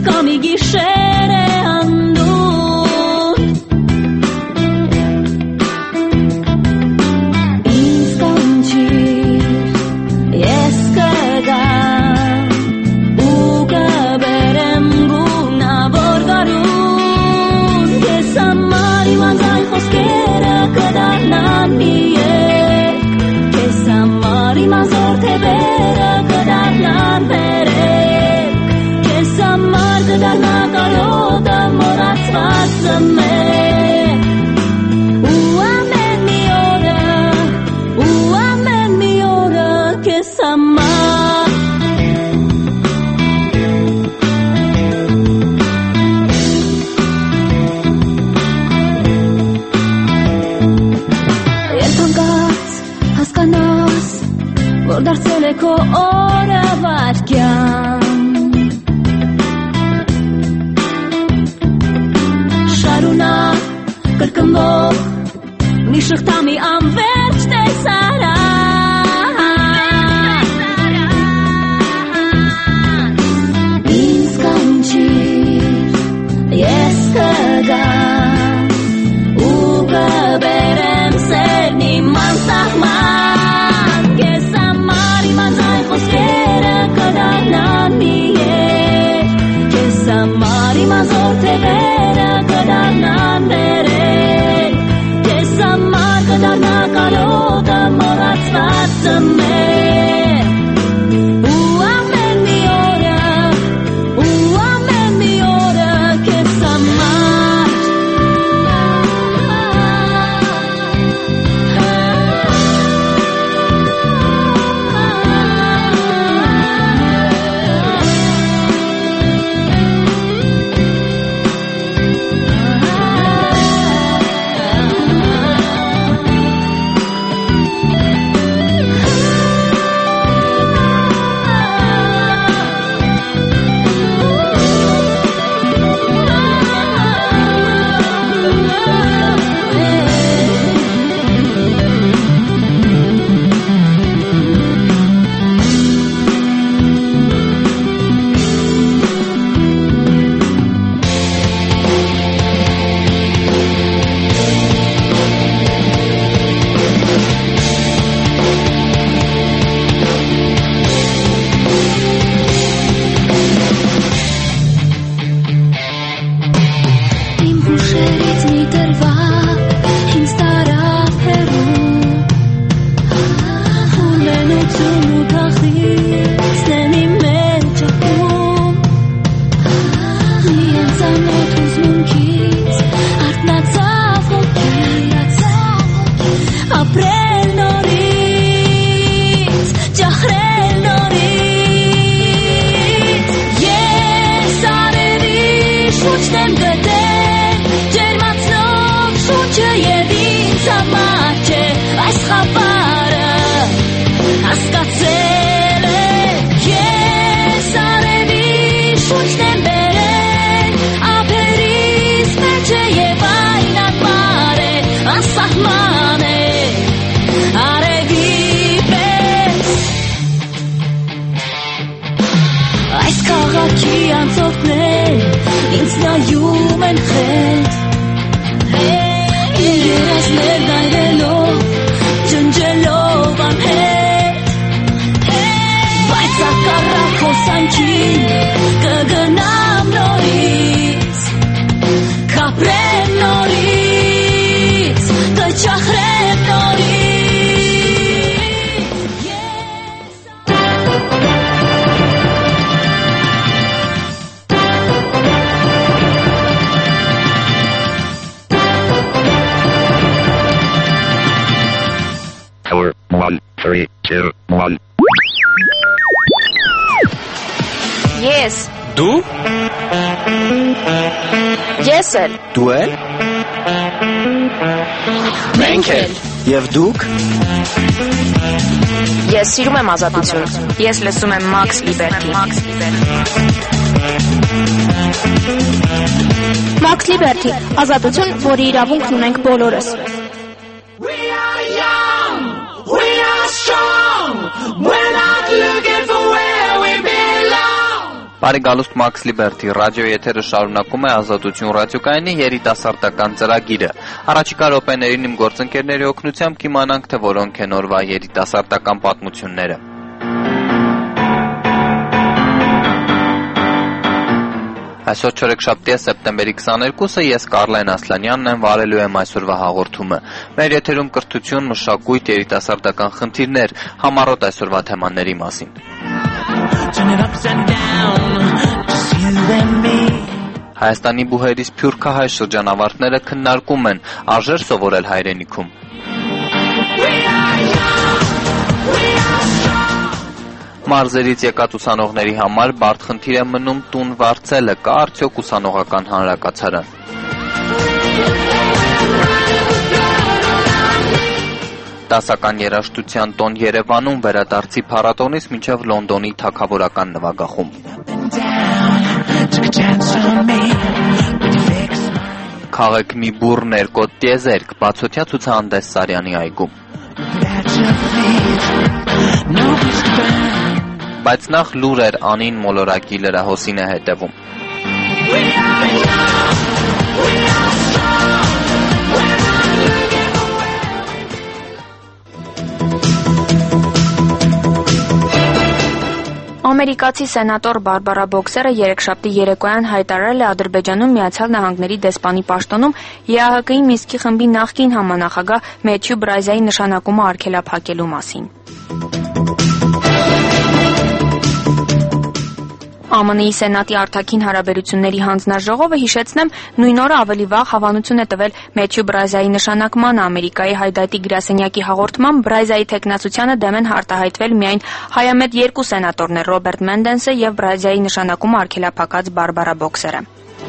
կամի գիշեր է անդուն ինձ կանչիր ես կգամ ու կբերեմ գունավոր գարուն ես համար իմ անձայն խոսքերը կդառնան մի երգ ես համար իմ անզոր թևերը կդառնան վերեք ես համար կդառնա կարոտը մոռացված զմեր ու ամեն մի օրը քեզ համար որ դարձել է քո օրը վարկյան շարունակ կրկնվող մի շղթամի անվերջ տեսարան ինձ կանչիր ես կգամ ու կբերեմ սերն իմ անսահման խոսքերը կդառնան մի երգ քեզ համար իմ անզոր թևերը կդառնան վերեք քեզ համար կդառնա կարոտը մոռացված զմեր ու ամեն մի օրը քեզ համար Ես Դու Ես էլ Դու էլ Մենք էլ Եվ դուք Ես սիրում եմ ազատություն Ես լսում եմ Max Liberty Max Liberty ազատություն, որի իրավունքն ունենք բոլորս We are young We are strong We're not looking for where we belong Բարի գալուստ Max Liberty ռադիո եթերը շարունակում է Ազատություն ռադիոկայանի երիտասարդական ծրագիրը։ Առաջիկա րոպեներին իմ գործընկերների օգնությամբ կիմանանք, թե որոնք են օրվա երիտասարդական պատմությունները։ Այսօր չորեքշաբթի է սեպտեմբերի 22-ը, ես Կարլեն Ասլանյանն եմ, վարելու եմ այսօրվա հաղորդումը։ Մեր եթերում կրթություն, մշակույթ, երիտասարդական խնդիրներ, համառոտ այսօրվա թեմաների մասին։ Հայաստանի բուհերի սփյուռքահայ շրջանավարտները քննարկում են արժեր սովորել հայրենիքում։ Մարզերից եկած ուսանողների համար բարդ խնդիր է մնում տուն վարձելը, կա արդյոք ուսանողական հանրակացարան։ Դասական երաժշտության տոն Երևանում վերադարձի փառատոնից մինչև Լոնդոնի թագավորական նվագախումբ։ Քաղեք մի բուռ ներկոտ տիեզերք, բացօթյա ցուցահանդես Սարյանի այգում։ Բայց նախ լուրեր Անին Մոլորակի լրահոսին է հետևում։ Ամերիկացի սենատոր Բարբարա Բոքսերը երեքշաբթի երեկոյան հայտարարել է Ադրբեջանում Միացյալ Նահանգների դեսպանի պաշտոնում ԵԱՀԿ-ի Մինսկի խմբի նախկին համանախագահ Մեթյու Բրայզայի նշանակումը արգելափակելու մասին։ ԱՄՆ-ի Սենատի արտաքին հարաբերությունների հանձնաժողովը հիշեցնեմ նույն օրը ավելի վաղ հավանություն է տվել Մեթյու Բրայզայի նշանակմանը։ Ամերիկայի հայդայտի գրասենյակի հաղորդմամբ Բրայզայի թեկնածությանը դեմ են արտահայտվել միայն հայամետ երկու սենատորներ՝ Ռոբերտ Մենդենսը եւ Բրայզայի նշանակումը արգելափակած Բարբարա Բոքսերը։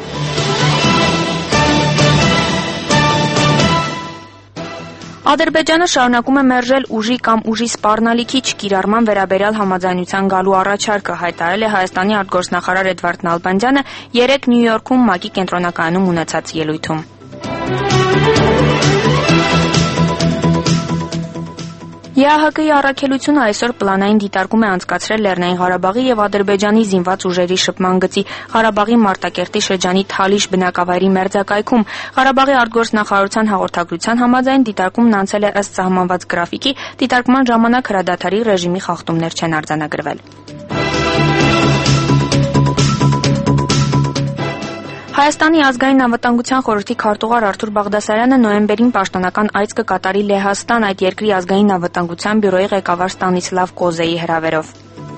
Ադրբեջանը շարունակում է մերժել ուժի կամ ուժի սպառնալիքի չկիրառման վերաբերյալ համաձայնության գալու առաջարկը, հայտարարել է Հայաստանի արտգործնախարար Էդվարդ Նալբանդյանը երեկ Նյու Յորքում ՄԱԿ-ի կենտրոնակայանում ունեցած ելույթում։ ԵԱՀԿ-ի առաքելությունը այսօր պլանային դիտարկում է անցկացրել Լեռնային Ղարաբաղի եւ Ադրբեջանի զինված ուժերի շփման գծի Ղարաբաղի Մարտակերտի շրջանի Թալիշ բնակավայրի մերձակայքում։ Ղարաբաղի արտգործնախարարության հաղորդագրության համաձայն դիտարկումն անցել է ըստ սահմանված գրաֆիկի, դիտարկման ժամանակ հրադադարի ռեժիմի խախտումներ չեն արձանագրվել։ Հայաստանի ազգային անվտանգության խորհրդի քարտուղար Արթուր Բաղդասարյանը նոյեմբերին պաշտոնական այց կկատարի Լեհաստան այդ երկրի ազգային անվտանգության բյուրոյի ղեկավար Ստանիսլավ Կոզեի հրավերով։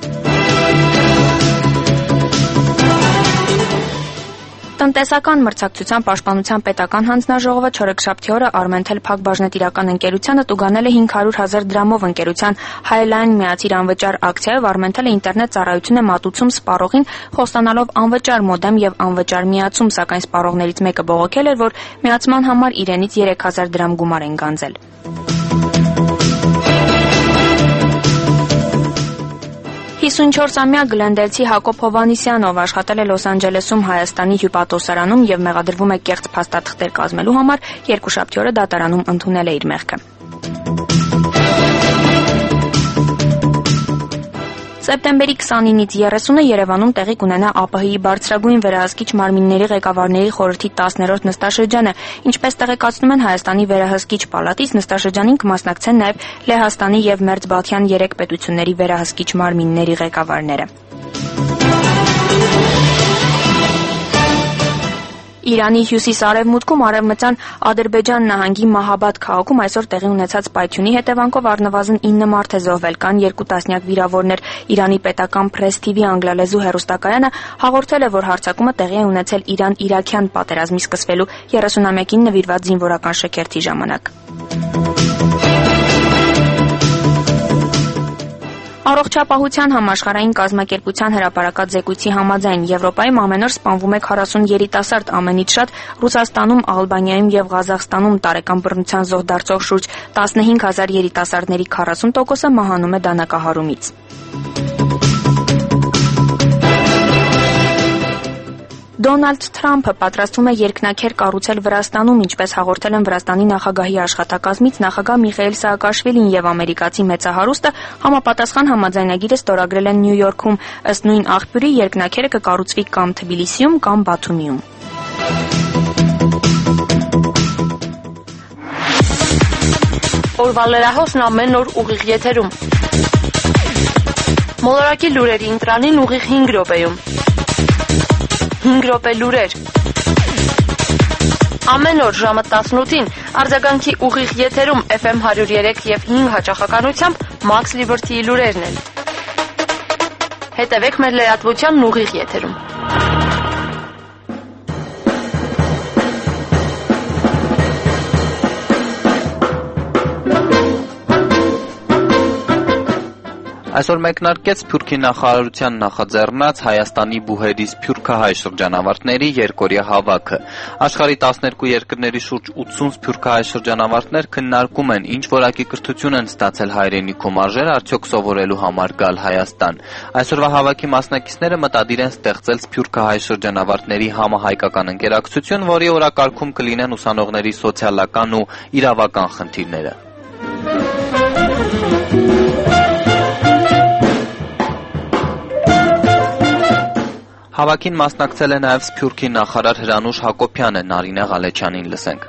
Տնտեսական մրցակցության պաշտպանության պետական հանձնաժողովը չորեքշաբթի օրը Armentel Փակ բաժնետիրական ընկերությանը տուգանել է 500,000 դրամով ընկերության Highline միացիր անվճար ակցիայով Armentel-ը ինտերնետ ծառայություն է մատուցում սպառողին, խոստանալով անվճար մոդեմ եւ անվճար միացում, սակայն սպառողներից մեկը բողոքել էր, որ միացման համար իրենից 3,000 դրամ գումար են գանձել։ 54-ամյա գլենդելցի Հակոբ Հովհաննիսյանով աշխատել է Լոս Անջելեսում Հայաստանի հյուպատոսարանում եւ մեղադրվում է կեղծ փաստաթղթեր կազմելու համար, երկուշաբթի օրը դատարանում ընդունել է իր մեղքը։ Սեպտեմբերի 29-ից 30-ը Երևանում տեղի կունենա ԱՊՀ-ի բարձրագույն վերահսկիչ մարմինների ղեկավարների խորհրդի 10-րդ նստաշրջանը, ինչպես տեղեկացնում են Հայաստանի վերահսկիչ պալատից, նստաշրջանին կմասնակցեն նաև Լեհաստանի եւ Մերձբալթյան 3 պետությունների վերահսկիչ մարմինների ղեկավարները։ Իրանի հյուսիս-արևմուտքում արևմտյան Ադրբեջան նահանգի Մահաբադ քաղաքում այսօր տեղի ունեցած պայթյունի հետևանքով առնվազն 9 մարդ է զոհվել, կան 2 տասնյակ վիրավորներ։ Իրանի պետական Press TV անգլալեզու հեռուստակայանը հաղորդել է, որ հարձակումը տեղի է ունեցել Իրան-իրաքյան պատերազմի սկսվելու 31-ին նվիրված զինվորական շքերթի ժամանակ։ Առողջապահության համաշխարհային կազմակերպության հրապարակած զեկույցի համաձայն Եվրոպայում ամեն օր սպանվում է 40 երիտասարդ, ամենից շատ Ռուսաստանում, Ալբանիայում եւ Ղազախստանում տարեկան բռնության զոհ դարձող շուրջ 15,000 երիտասարդների 40%-ը մահանում է դանակահարումից։ Դոնալդ Թրամփը պատրաստվում է երկնաքեր կառուցել Վրաստանում, ինչպես հաղորդել են Վրաստանի նախագահի աշխատակազմից նախագահ Միխայիլ Սաակաշվիլին եւ ամերիկացի մեծահարուստը համապատասխան համաձայնագիրը ստորագրել են Նյու Յորքում։ Ըստ նույն աղբյուրի երկնաքերը կկառուցվի կամ Թբիլիսիում, կամ Բաթումիում։ Օրվա լրահոսն ամեն օր ուղիղ եթերում։ Մոլորակի լուրերի ընտրանին ուղիղ 5 րոպեում։ 5 րոպե լուրեր։ Ամեն օր ժամը 18-ին արձագանքի ուղիղ եթերում FM 103 եւ 5 հաճախականությամբ Max Liberty-ի լուրերն են։ Հետևեք մեր լրատվությանն ուղիղ եթերում։ Այսօր մեկնարկեց Սփյուռքի նախարարության նախաձեռնած Հայաստանի բուհերի սփյուռքահայ շրջանավարտների երկօրյա հավաքը։ Աշխարհի 12 երկրների շուրջ 80 սփյուռքահայ շրջանավարտներ քննարկում են ինչ որակի կրթություն են ստացել հայրենիքում, արժեր արդյոք սովորելու համար գալ Հայաստան։ Այսօրվա հավաքի մասնակիցները մտադիր են ստեղծել սփյուռքահայ շրջանավարտների համահայկական ընկերակցություն, որի օրակարգում կլինեն ուսանողների սոցիալական ու իրավական խնդիրները։ Հավաքին մասնակցել է նաև Սփյուռքի նախարար Հրանուշ Հակոբյանը, Նարինե Ղալեչյանին լսենք։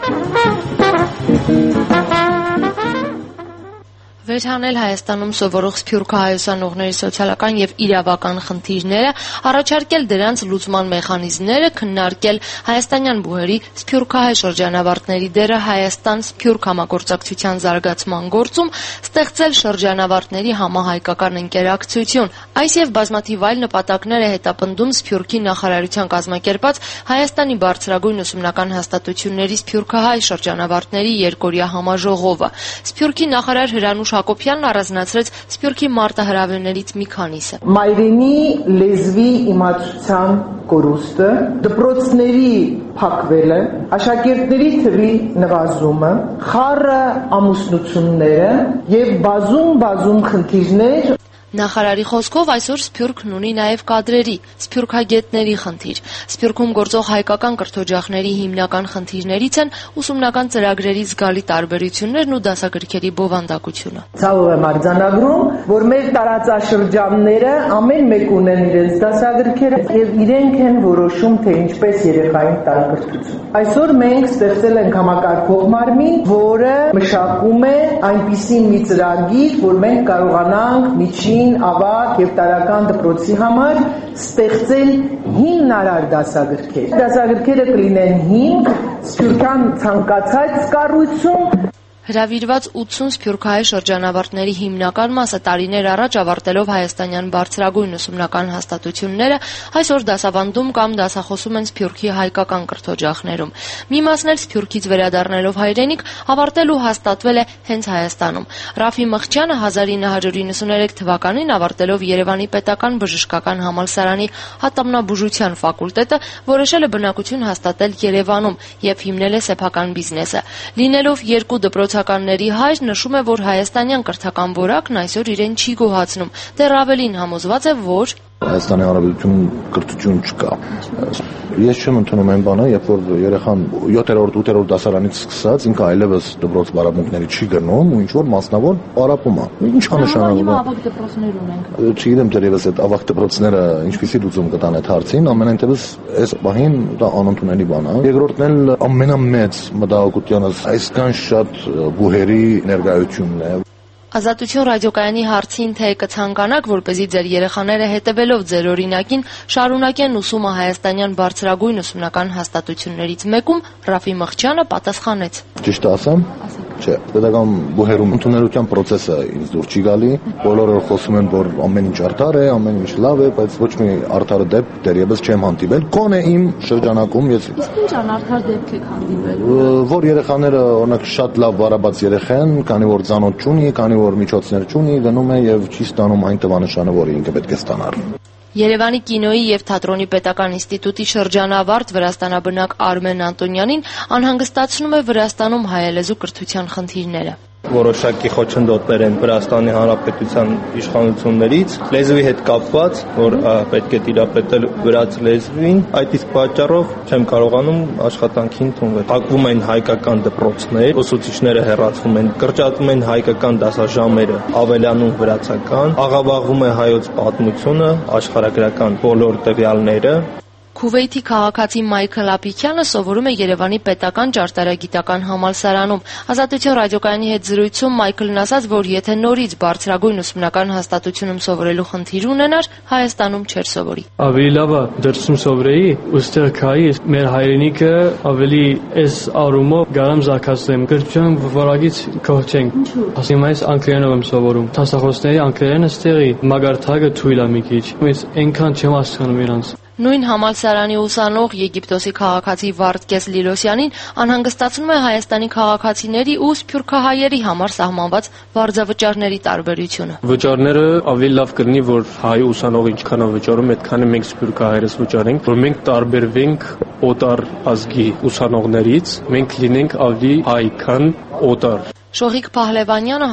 Վերհանել Հայաստանում սովորող սփյուռքահայ ուսանողների սոցիալական եւ իրավական խնդիրները, առաջարկել դրանց լուծման մեխանիզմները, քննարկել հայաստանյան բուհերի սփյուռքահայ շրջանավարտների դերը Հայաստան-Սփյուռք համագործակցության զարգացման գործում, ստեղծել շրջանավարտների համահայկական ընկերակցություն։ Այս եւ բազմաթիվ այլ նպատակներ է հետապնդում Սփյուռքի նախարարության կազմակերպած Հայաստանի բարձրագույն ուսումնական հաստատությունների սփյուռքահայ շրջանավարտների երկօրյա համաժողովը։ Սփյուռքի նախարար Հրանուշ Հակոբյանն առանձնացրեց Սփյուռքի մարտահրավերներից մի քանիսը։ Մայրենի լեզվի իմացության կորուստը, դպրոցների փակվելը, աշակերտների թվի նվազումը, խառը ամուսնությունները եւ բազում խնդիրներ։ Նախարարի խոսքով այսօր Սփյուռքն ունի նաև կադրերի, սփյուռքագետների խնդիր։ Սփյուռքում գործող հայկական կրթօջախների հիմնական խնդիրներից են ուսումնական ծրագրերի զգալի տարբերություններն ու դասագրքերի բովանդակությունը։ Ցավով եմ արձանագրում, որ մեր տարածաշրջանները ամեն մեկ ունեն իրենց դասագրքերը եւ իրենք են որոշում, թե ինչպես երեխային տալ կրթություն։ Այսօր մենք ստեղծել ենք համակարգող մարմին, որը մշակում է այնպիսի մի ծրագիր, որ մենք կարողանանք միջին ավագ եւ տարական դպրոցի համար ստեղծել հիմնարար դասագրքեր։ Դասագրքերը կլինեն հիմք սփյուռքյան ցանկացած կառույցում։ Հրավիրված 80 սփյուռքահայ շրջանավարտների հիմնական մասը տարիներ առաջ ավարտելով հայաստանյան բարձրագույն ուսումնական հաստատությունները այսօր դասավանդում կամ դասախոսում են Սփյուռքի հայկական կրթօջախներում։ Մի մասն էլ Սփյուռքից վերադառնալով հայրենիք ավարտել ու հաստատվել է հենց Հայաստանում։ Ռաֆի Մխչյանը 1993 թվականին ավարտելով Երևանի պետական բժշկական համալսարանի ատամնաբուժության ֆակուլտետը որոշել է բնակություն հաստատել Երևանում եւ հիմնել է սեփական բիզնեսը։ Լինելով երկու դպրոցականների հայր, նշում է, որ հայաստանյան կրթական որակն այսօր իրեն չի գոհացնում։ Դեռ ավելին համոզված է, որ Հայաստանի Հանրապետությունում կրթություն չկա։ Ես չեմ ընդունում այն բանը, երբ որ երեխան 7-րդ, 8-րդ դասարանից սկսած ինքը այլևս դպրոց բարապմունքների չի գնում ու ինչ որ մասնավոր պարապում է։ Ինչ է նշանակում։ Ավագ դպրոցներ ունենք։ Չգիտեմ դեռևս այդ ավագ դպրոցները ինչպեսի լուծում կտան այդ հարցին, ամենայն դեպս այս պահին դա անընդունելի բան է։ Երկրորդն էլ ամենամեծ մտահոգությանս այսքան շատ բուհերի ներկայությունն է։ Ազատություն ռադիոկայանի հարցին, թե կցանկանաք, որպեսզի ձեր երեխաները հետևելով ձեր օրինակին շարունակեն ուսումը հայաստանյան բարձրագույն ուսումնական հաստատություններից մեկում, Ռաֆի Մխչյանը պատասխանեց. Ճիշտ ասեմ, չէ, պետական բուհերում ընդունելության process-ը ինձ դուր չի գալի, բոլորը խոսում են, որ ամեն ինչ արդար է, ամեն ինչ լավ է, բայց ոչ մի արդար դեպք դեռևս չեմ հանդիպել, գոնե իմ շրջանակում ես։ Իսկ ինչ անարդար դեպք եք հանդիպել։ Որ երեխաները, օրինակ, շատ լավ վարաբաց երեխա են, քանի որ ծանոթ չունի, քանի որ միջոցներ չունի, գնում է եւ չի ստանում այն տվանշանը, որը ինքը պետք է ստանար։ Երևանի կինոյի եւ թատրոնի պետական ինստիտուտի շրջանավարտ վրաստանաբնակ Արմեն Անտոնյանին անհանգստացնում է Վրաստանում հայալեզու կրթության խնդիրները։ Որոշակի խոչընդոտներ են Վրաստանի Հանրապետության իշխանություններից լեզվի հետ կապված, որ պետք է տիրապետել վրաց լեզվին, այդ իսկ պատճառով չեմ կարողանում աշխատանքի ընդունվել։ Փակվում են հայկական դպրոցներ, ուսուցիչները հեռացվում են, կրճատվում են հայկական դասաժամերը, ավելանում վրացական, աղավաղվում է հայոց պատմությունը, աշխարհագրական բոլոր տվյալները։ Քուվեյթի քաղաքացի Մայքլ Ապիկյանը սովորում է Երևանի պետական ճարտարագիտական համալսարանում։ Ազատություն ռադիոկայանի հետ զրույցում Մայքլն ասաց, որ եթե նորից բարձրագույն ուսումնական հաստատությունում սովորելու խնդիր ունենար, Հայաստանում չէր սովորի։ Ավելի լավ է դրսում սովորեի, ուստեղ քայի մեր հայրենիքը ավելի էս առումով գարամ զարգացնեմ։ Գրչության վարագից կողջենք։ Ասեմ այս անգլերենով եմ սովորում։ Տասախոսների անգլերենը ստեղի մագարտակը թույլ է մի քիչ։ Ես այնքան չեմ հասկանում իրանց։ Նույն համալսարանի ուսանող Եգիպտոսի քաղաքացի Վարդգես Լիլոսյանին անհանգստացնում է Հայաստանի քաղաքացիների ու սփյուռքահայերի համար սահմանված վարձավճարների տարբերությունը։ Վճարները ավելի լավ կլինի, որ հայ ուսանողը ինչքան է վճարում, այդքանը մենք սփյուռքահայերս վճարենք, որ մենք տարբերվենք օտար ազգի ուսանողներից, մենք լինենք ավելի հայ, քան օտար։ Շողիկ Փահլևանյանը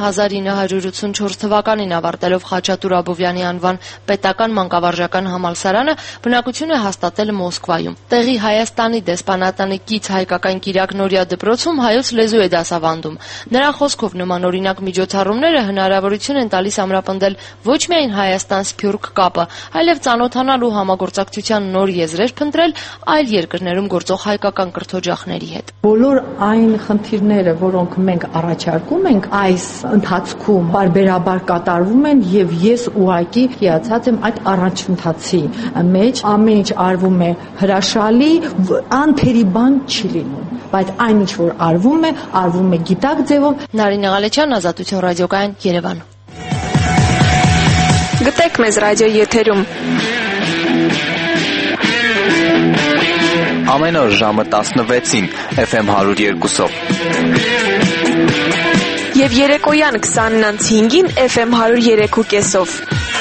1984 թվականին ավարտելով Խաչատուր Աբովյանի անվան պետական մանկավարժական համալսարանը բնակություն է հաստատել Մոսկվայում։ Տեղի Հայաստանի դեսպանատանի կից հայկական Կիրակ Նորիա դպրոցում հայոց լեզու է դասավանդում։ Նրա խոսքով նմանօրինակ միջոցառումները հնարավորություն են տալիս ամրապնդել ոչ միայն Հայաստան-Սփյուռք կապը, այլև ծանոթանալ ու համագործակցության նոր եզրեր փնտրել այլ երկրներում գործող հայկական կրթօջախների հետ։ Բոլոր այն խնդիրները, որոնք մենք առաջարկում ենք, այս ընթացքում բարբերաբար կատարվում են եւ ես ուղղակի հիացած եմ այդ առաջընթացի մեջ։ Ամեն ինչ արվում է հրաշալի, անթերի բան չի լինում, բայց այն ինչ որ արվում է գիտակ ձևով։ Նարինե Ղալեչյան, Ազատություն ռադիոկայան, Երևան։ Գտեք մեզ ռադիոյի եթերում։ Ամեն օր ժամը 16-ին FM 102-ով։ Եվ երեկոյան 20:05-ին FM 103.5-ով։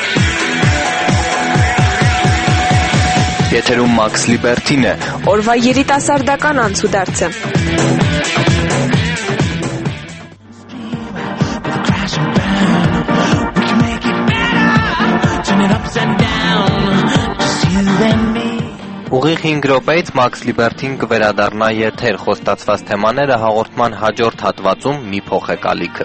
Եթերում Max Liberty-ն է, օրվա երիտասարդական անցուդարձը։ Ուղիղ 5 րոպեից Max Liberty-ն կվերադառնա եթեր, խոստացված թեմաները հաղորդման հաջորդ հատվածում մի փոխ է կալիքը։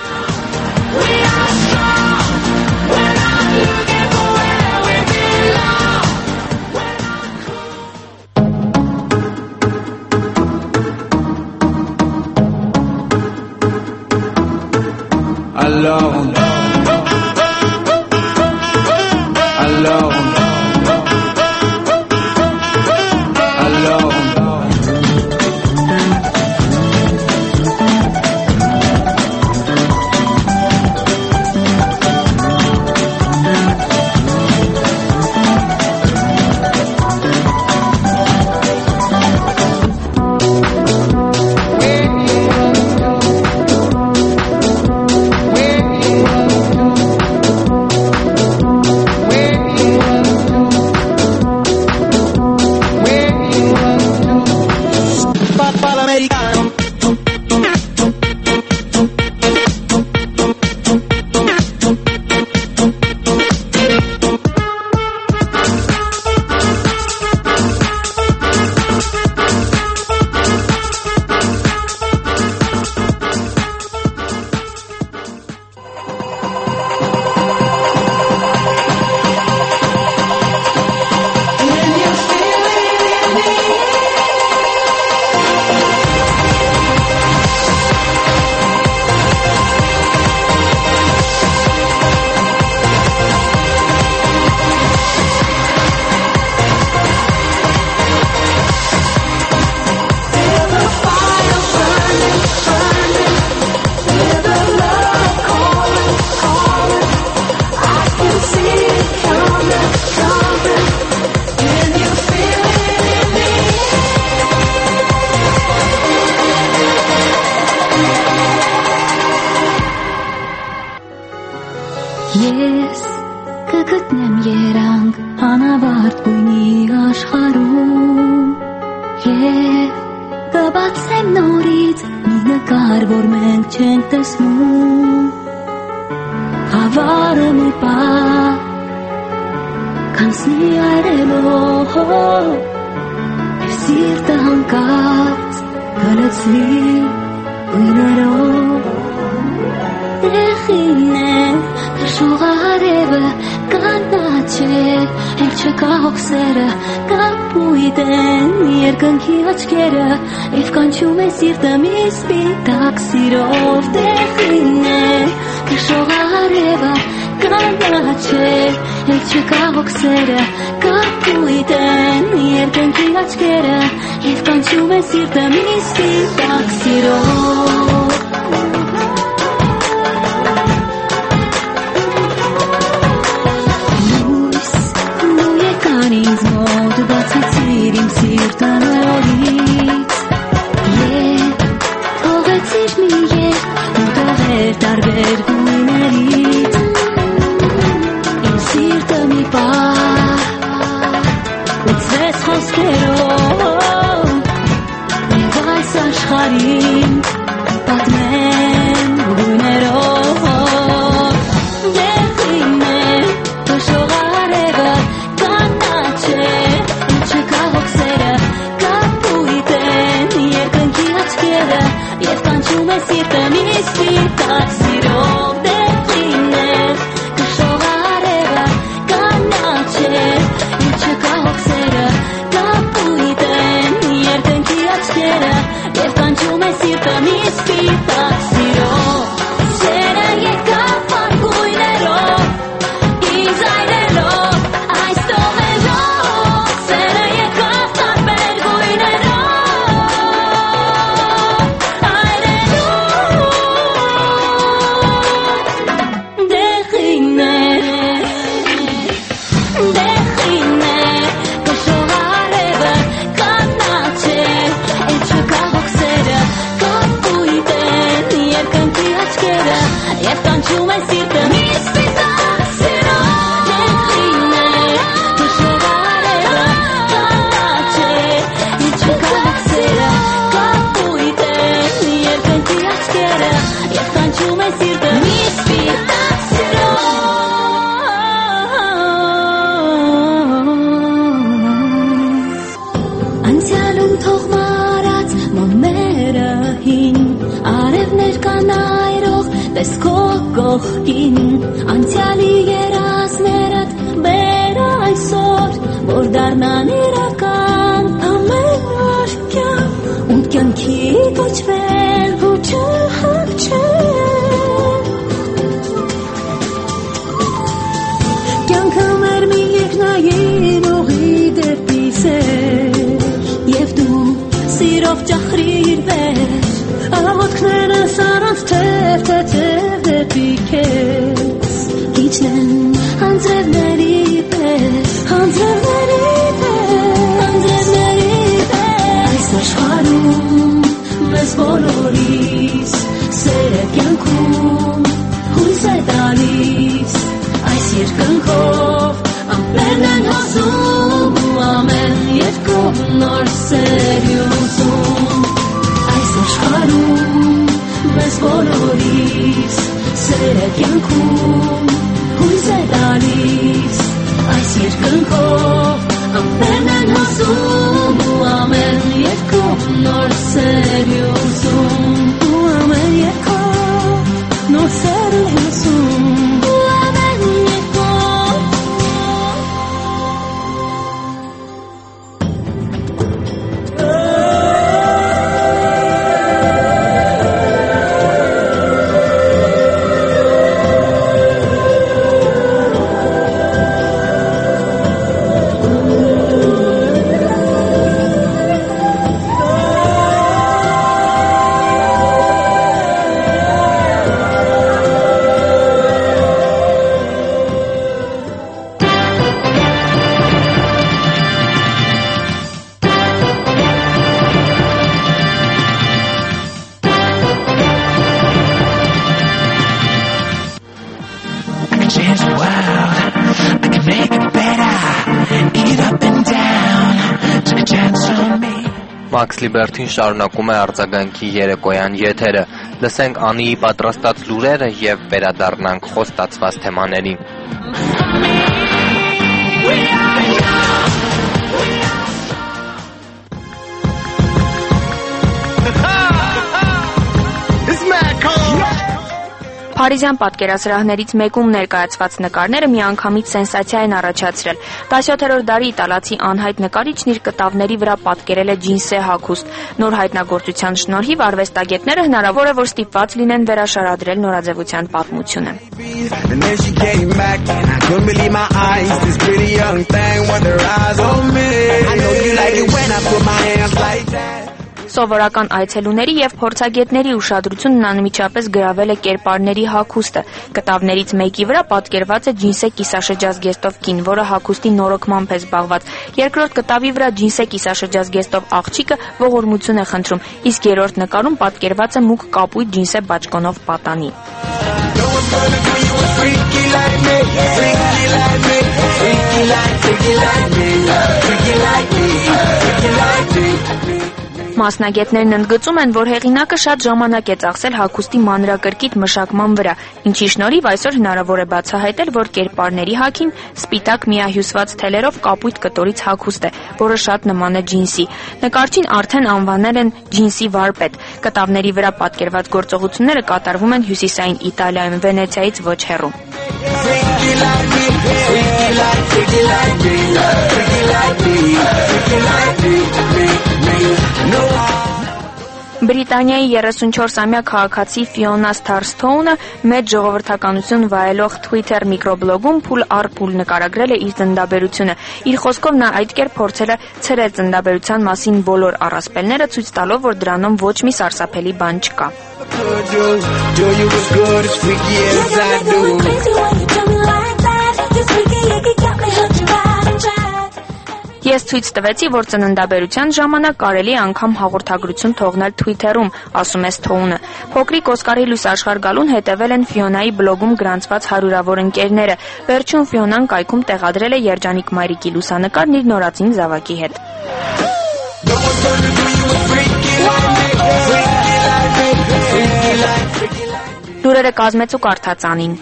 Ես կգտնեմ երանք անավարտ գույնի աշխարհում և կբացեմ նորից նկար, որ մենք չենք տեսնում, խավարը մի պահ կանցնի այրելով, և սիրտը հանկարծ կլցվի գույներով։ Տեղին է քշող արևը, կանաչ է, էլ չկա հոգսերը, կապույտ են երկնքի աչքերը, և կանչում է սիրտը մի սպիտակ սիրով։ Տեղին է քշող արևը, կանաչ է, էլ չկա հոգսերը, կապույտ են երկնքի աչքերը, և կանչում է սիրտը մի սպիտակ սիրով։ Ինձ մոտ բացեցիր իմ սիրտը նորից, և թողեցիր մի երկ ու տողեր տարբեր գույներից, իմ սիրտը մի պահ լցվեց խոսքերով, և այս աշխարհին պատմեմ գույներով։ Դեղին է քշող արևը, և կանչում է սիրտը մի սպիտակ սիրով։ Դեղին է քշող արևը, կանաչ է, և չկա հոգսերը, կապույտ են երկնքի աչքերը, և կանչում է սիրտը մի սպիտակ սիրով։ Սերը եկավ արգույներով, ինձ այրելով, այս տողերով, սերը եկավ տարբեր գույներով, և կանչում է սիրտը մի սպիտակ սիրով։ Դեղին է քշող արևը, կանաչ է, և չկա հոգսերը, կապույտ են երկնքի աչքերը, և կանչում է սիրտը մի սպիտակ սիրով։ Անցյալում թող մարած մոմերը հին, արևներ կանայրող տեսքով կողքին, անցյալի երազներդ բեր այսօր, որ դառնան իրական ամեն վարքյան, ու կյանքի կոչվել ու չհապչել։ Կյանքը մեր մի երկնային ուղի դեպի սեր, և դու սիրով ճախրիր վեր, աղոթքներս առանց թև դեպի քեզ, իջնեն անձրևների պես, այս աշխարհում մեզ բոլորիս սերը կյանքում հույս է տալիս, այս երկնքով ամպերն են հոսում ու ամեն երկով նոր սեր ուզում, այս աշխարհում մեզ բոլորիս սերը կյանքում հույս է տալիս, այս երկնքով ամպերն են հոսում ու ամեն երկով նոր սեր ուզում, ու ամեն երկով նոր սեր ուզում, ու ամեն երկով Max Liberty-ն շարունակում է արձագանքի երեկոյան եթերը։ Լսենք Անիի պատրաստած լուրերը եւ վերադառնանք խոստացված թեմաներին։ Փարիզյան պատկերասրահներից մեկում ներկայացված նկարները միանգամից սենսացիա են առաջացրել։ 17-րդ դարի իտալացի անհայտ նկարիչն իր կտավների վրա պատկերել է ջինսե հագուստ։ Նոր հայտնագործության շնորհիվ արվեստագետները հնարավոր է որ ստիպված լինեն վերաշարադրել նորաձևության պատմությունը։ Սովորական այցելուների եւ փորձագետների ուշադրությունն անմիջապես գրավել է կերպարների հագուստը։ Կտավներից մեկի վրա պատկերված է ջինսե կիսաշրջազգեստով կին, որը հագուստի նորոգմամբ է զբաղված։ Երկրորդ կտավի վրա ջինսե կիսաշրջազգեստով աղջիկը ողորմություն է խնդրում, իսկ երրորդ նկարում պատկերված է մուգ կապույտ ջինսե բաճկոնով պատանի։ Մասնագետներն ընդգծում են, որ հեղինակը շատ ժամանակ է ծախսել հագուստի մանրակրկիտ մշակման վրա, ինչի շնորհիվ այսօր հնարավոր է բացահայտել, որ կերպարների հագին սպիտակ միահյուսված թելերով կապույտ կտորից հագուստ է, որը շատ նման է ջինսի։ Նկարչին արդեն անվանել են ջինսի վարպետ։ Կտավների վրա պատկերված գործողությունները կատարվում են հյուսիսային Իտալիայում, Վենեցիայից ոչ հեռու։ Բրիտանիայի 34-ամյա քաղաքացի Ֆիոնա Սթարսթոունը մեծ ժողովրդականություն վայելող Twitter միկրոբլոգում փուլ առ փուլ նկարագրել է իր ծննդաբերությունը։ Իր խոսքով նա այդ կերպ փորձել է ցրել ծննդաբերության մասին բոլոր առասպելները, ցույց տալով, որ դրանում ոչ մի սարսափելի բան չկա։ Ես ցույց տվեցի, որ ծննդաբերության ժամանակ կարելի է անգամ հաղորդագրություն թողնել Twitter-ում, ասում է Սթոունը։ Փոքրիկ Օսկարի լուսաշխար գալուն հետևել են Ֆիոնայի բլոգում գրանցված հարյուրավոր ընկերները։ Վերջում Ֆիոնան կայքում տեղադրել է երջանիկ մայրիկի լուսանկարն իր նորածին զավակի հետ։ Լուրերը կազմեց ու կարդաց Անին։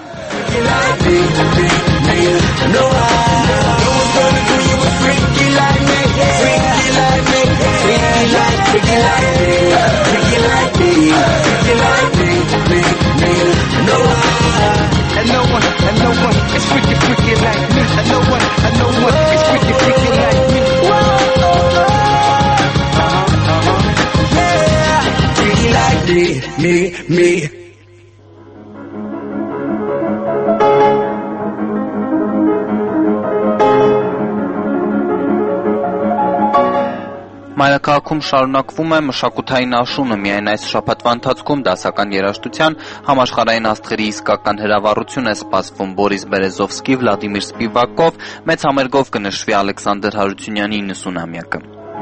Me. Մայրաքաղաքում շարունակվում է մշակութային աշունը։ Միայն այս շաբաթվա ընթացքում դասական երաժշտության համաշխարհային աստղերի իսկական հրավառություն է սպասվում։ Բորիս Բերեզովսկի, Վլադիմիր Սպիվակով մեծ համերգով կնշվի Ալեքսանդր Հարությունյանի 90-ամյակը։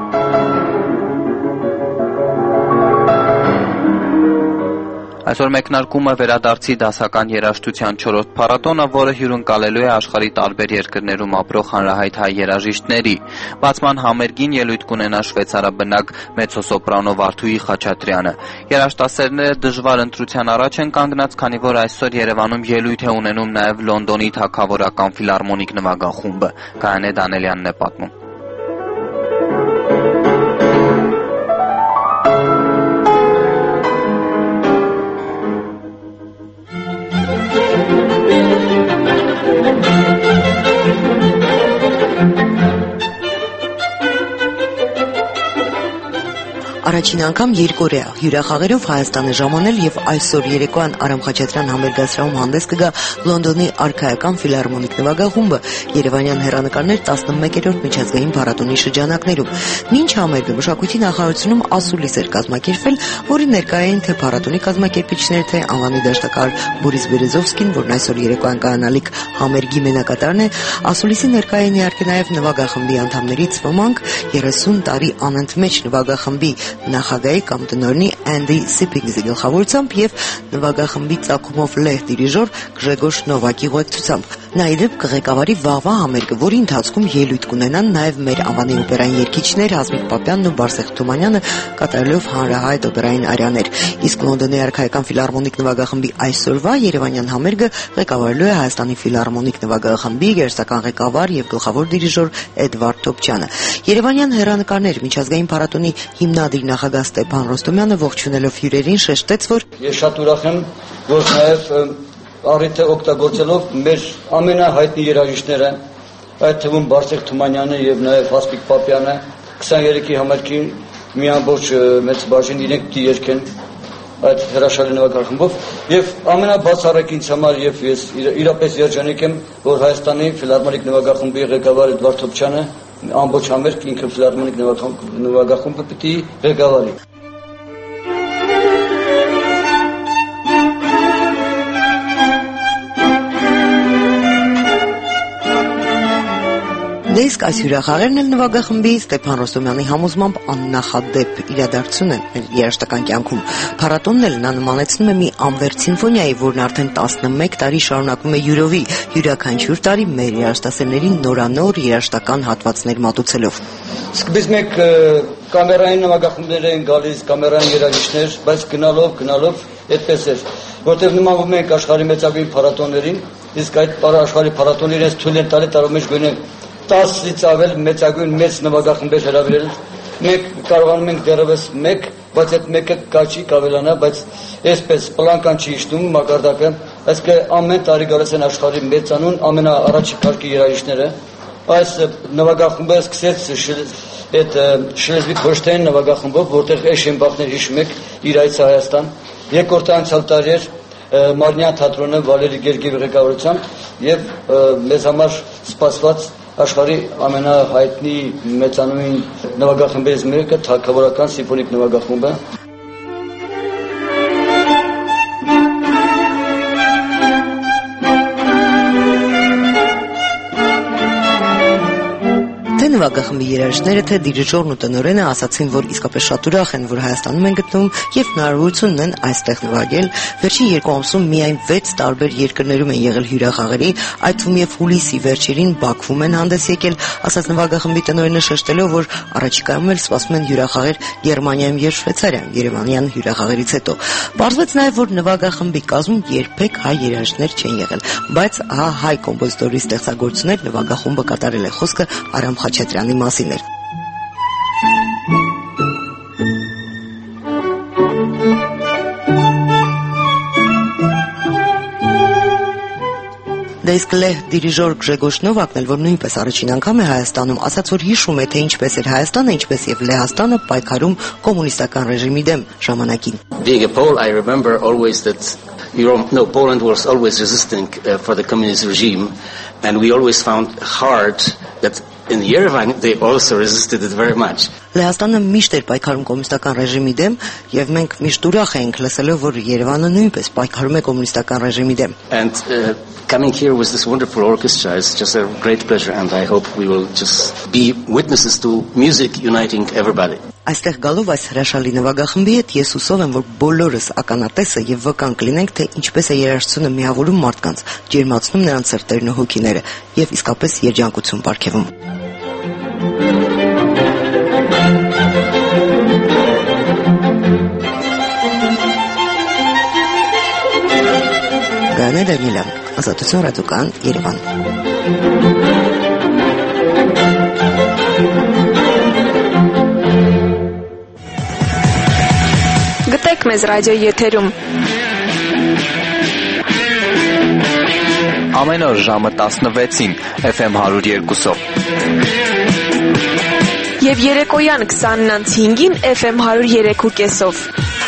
Այսօր մեկնարկում է վերադարձի դասական երաժշտության 4-րդ փառատոնը, որը հյուրընկալելու է աշխարհի տարբեր երկրներում ապրող հանրահայտ հայ երաժիշտների։ Բացման համերգին ելույթ կունենա շվեյցարաբնակ մեծոսոպրանո Վարդուհի Խաչատրյանը։ Երաժշտասերները դժվար ընտրության առաջ են կանգնած, քանի որ այսօր Երևանում ելույթ է ունենում նաև Լոնդոնի թագավորական ֆիլհարմոնիկ նվագախումբը։ Գայանե Դանելյանն է պատմում։ Առաջին անգամ երկօրյա հյուրախաղերով Հայաստան է ժամանել եւ այսօր երեկոյան Արամ Խաչատրյան համերգասրահում հանդես կգա Լոնդոնի արքայական ֆիլհարմոնիկ նվագախումբը։ Երևանյան հեռանկարներ 11-րդ միջազգային փառատոնի շրջանակներում։ Մինչ համերգը մշակույթի նախարարությունում ասուլիս էր կազմակերպվել, որի ներկայ էին թե փառատոնի կազմակերպիչները, թե անվանի դաշնակահար Բորիս Բերեզովսկին, որն այսօր երեկոյան կայանալիք համերգի մենակատարն է։ Ասուլիսի ներկայ էին իհարկե նաեւ նվագախմբի անդամներից ոմանք, 30 տարի անընդմեջ նվագախմբի նախագահի կամ տնօրենի Andy Sippings-ի գլխավորությամբ եւ նվագախմբի ծագումով լեհ դիրիժոր Գժեգոշ Նովակի ուղեկցությամբ։ Նա իդեպ կղեկավարի վաղվա համերգը, որի ընթացքում ելույթ կունենան նաև մեր Ավանի օպերային երգիչներ Հասմիկ Պապյանն ու Բարսեղ Թումանյանը, կատարելով հանրահայտ օպերային արիաներ։ Իսկ Լոնդոնի Արքայական ֆիլհարմոնիկ նվագախմբի այսօրվա Երևանյան համերգը ղեկավարելու է Հայաստանի ֆիլհարմոնիկ նվագախմբի գերստական ղեկավար եւ գլխավոր դիրիժոր Էդվարդ Թոփչյանը։ Երևանյան հեռանկարներ միջազգային փառատոնի հիմնադիր նախագահ Ստեփան Ռոստոմյանը ողջունելով հյուրերին շեշտեց, որ ես շատ ուրախ եմ, որ նաև առիթը օգտագործելով մեր ամենահայտնի երաժիշտները, այդ թվում Բարսեղ Թումանյանը եւ նաեւ Հասմիկ Պապյանը 23-ի համերգին մի ամբողջ մեծ բաժին իրենք դի երգեն այդ հրաշալի նվագախմբով եւ ամենաբացառիկ ինձ համար եւ ես իրապես երջանիկ եմ, որ Հայաստանի ֆիլհարմոնիկ նվագախմբի ղեկավար Էդվարդ Թոփչյանը ամբողջ համերգ ինքը ֆիլհարմոնիկ նվագախմբը պիտի ղեկավարի։ Դե իսկ այս հյուրախաղերն էլ նվագախմբի Ստեփան Ռոստոմյանի համոզմամբ աննախադեպ իրադարձություն են մեր երաժշտական կյանքում։ Փառատոնն էլ նա նմանեցնում է մի անվերջ սիմֆոնիայի, որն արդեն 11 տարի շարունակվում է յուրովի, յուրաքանչյուր տարի մեր երաժշտասերներին նորանոր երաժշտական հատվածներ մատուցելով։ Սկզբից մեկ կամերային նվագախմբներ են գալիս, կամերային երաժիշտներ, բայց գնալով այդպես էր, որտեղ նմանվում ենք աշխարհի մեծագույն փառատոններին, իսկ այդ աշխարհի փառատոնները թույլ են տալի տարով մեջ գոնե 10-ից ավել մեծագույն մեծ նվագախմբեր հրավիրել։ Մենք կարողանում ենք դեռևս մեկ, բայց այդ մեկը կաչի կավելանա, բայց այսպես պլանկան չի իշտում մակարդակը, այսինքն ամեն տարի գալիս են աշխարհի մեծանուն ամենաառաջի կարգի երաժիշտները։ Այս նվագախումբը սկսեց այդ Շլեզվիգ-Հոլշտեյն նվագախումբով, որտեղ Էշենբախներ հիշում եք իր այցը Հայաստան։ Երկրորդ անցյալ տարի էր Մարնյան թատրոնը Վալերի Գերգիևի ղեկավարությամբ եւ մեզ համար սպասված աշխարհի ամենահայտնի մեծանուն նվագախմբերից մեկը թագավորական սիմֆոնիկ նվագախումբը։ Նվագախմբի երաժիշտները թե դիրիժորն ու տնօրենը ասացին, որ իսկապես շատ ուրախ են, որ Հայաստանում են գտնվում եւ հնարավորություն ունեն այստեղ նվագել։ Վերջին 2 ամսում միայն 6 տարբեր երկրներում են եղել հյուրախաղերի, այդ թվում եւ հուլիսի վերջերին Բաքվում են հանդես եկել, ասաց նվագախմբի տնօրենը շեշտելով, որ առաջիկայում էլ սպասում են հյուրախաղեր Գերմանիայում եւ Շվեյցարիայում Երևանյան հյուրախաղերից հետո։ Պարզվեց նաեւ, որ նվագախմբի կազմում երբեք հայ երաժիշտներ չեն եղել, բայց հայ կոմպոզիտորի ստեղծագործություններ նվագախումբը կատարել է, խոսքը Արամ Խաչատրյանի մասին էր։ Դե իսկ լեհ դիրիժոր Գժեգոշ Նովակն էլ, որ նույնպես առաջին անգամ է Հայաստանում, ասաց, որ հիշում է, թե ինչպես էր Հայաստանը, ինչպես եւ Լեհաստանը պայքարում կոմունիստական ռեժիմի դեմ ժամանակին։ Being a Pole, I remember always that Poland was always resisting for the communist regime, and we always found hard that in Yerevan they also resisted it very much. Լեհաստանը միշտ էր պայքարում կոմունիստական ռեժիմի դեմ, եւ մենք միշտ ուրախ էինք լսելով, որ Երևանը նույնպես պայքարում է կոմունիստական ռեժիմի դեմ։ And coming here with this wonderful orchestra is just a great pleasure, and I hope we will just be witnesses to music uniting everybody. Այստեղ գալով այս հրաշալի նվագախմբի հետ ես հուսով եմ, որ բոլորս ականատեսը եւ վկան կլինենք, թե ինչպես է երաժշտությունը միավորում մարդկանց, ջերմացնում նրանց սրտերն ու հոգիները եւ իսկապես երջանկություն պարգևում։ Գայանե Դանիելյան, Ազատություն ռադիոկայան, Երևան։ Գտեք մեզ ռադիոյի եթերում։ Ամեն օր ժամը 16-ին FM 102-ով։ Եվ երեկոյան 20:05-ին FM 103.5-ով։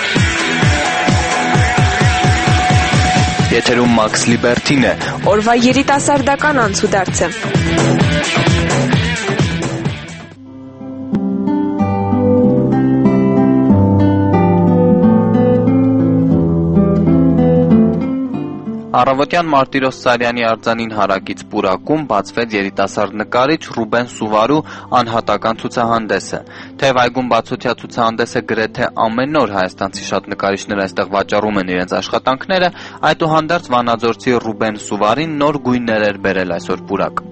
Եթերում Max Liberty-ն է։ Օրվա երիտասարդական անցուդարձը։ Առավոտյան Մարտիրոս Սարյանի արձանին հարակից պուրակում բացվեց երիտասարդ նկարիչ Ռուբեն Սուվարու անհատական ցուցահանդեսը։ Թեև այգում բացօթյա ցուցահանդեսը գրեթե ամեն օր հայաստանցի շատ նկարիչներ այստեղ վաճառում են իրենց աշխատանքները, այդուհանդերձ վանաձորցի Ռուբեն Սուվարին նոր գույներ էր բերել այսօր պուրակ։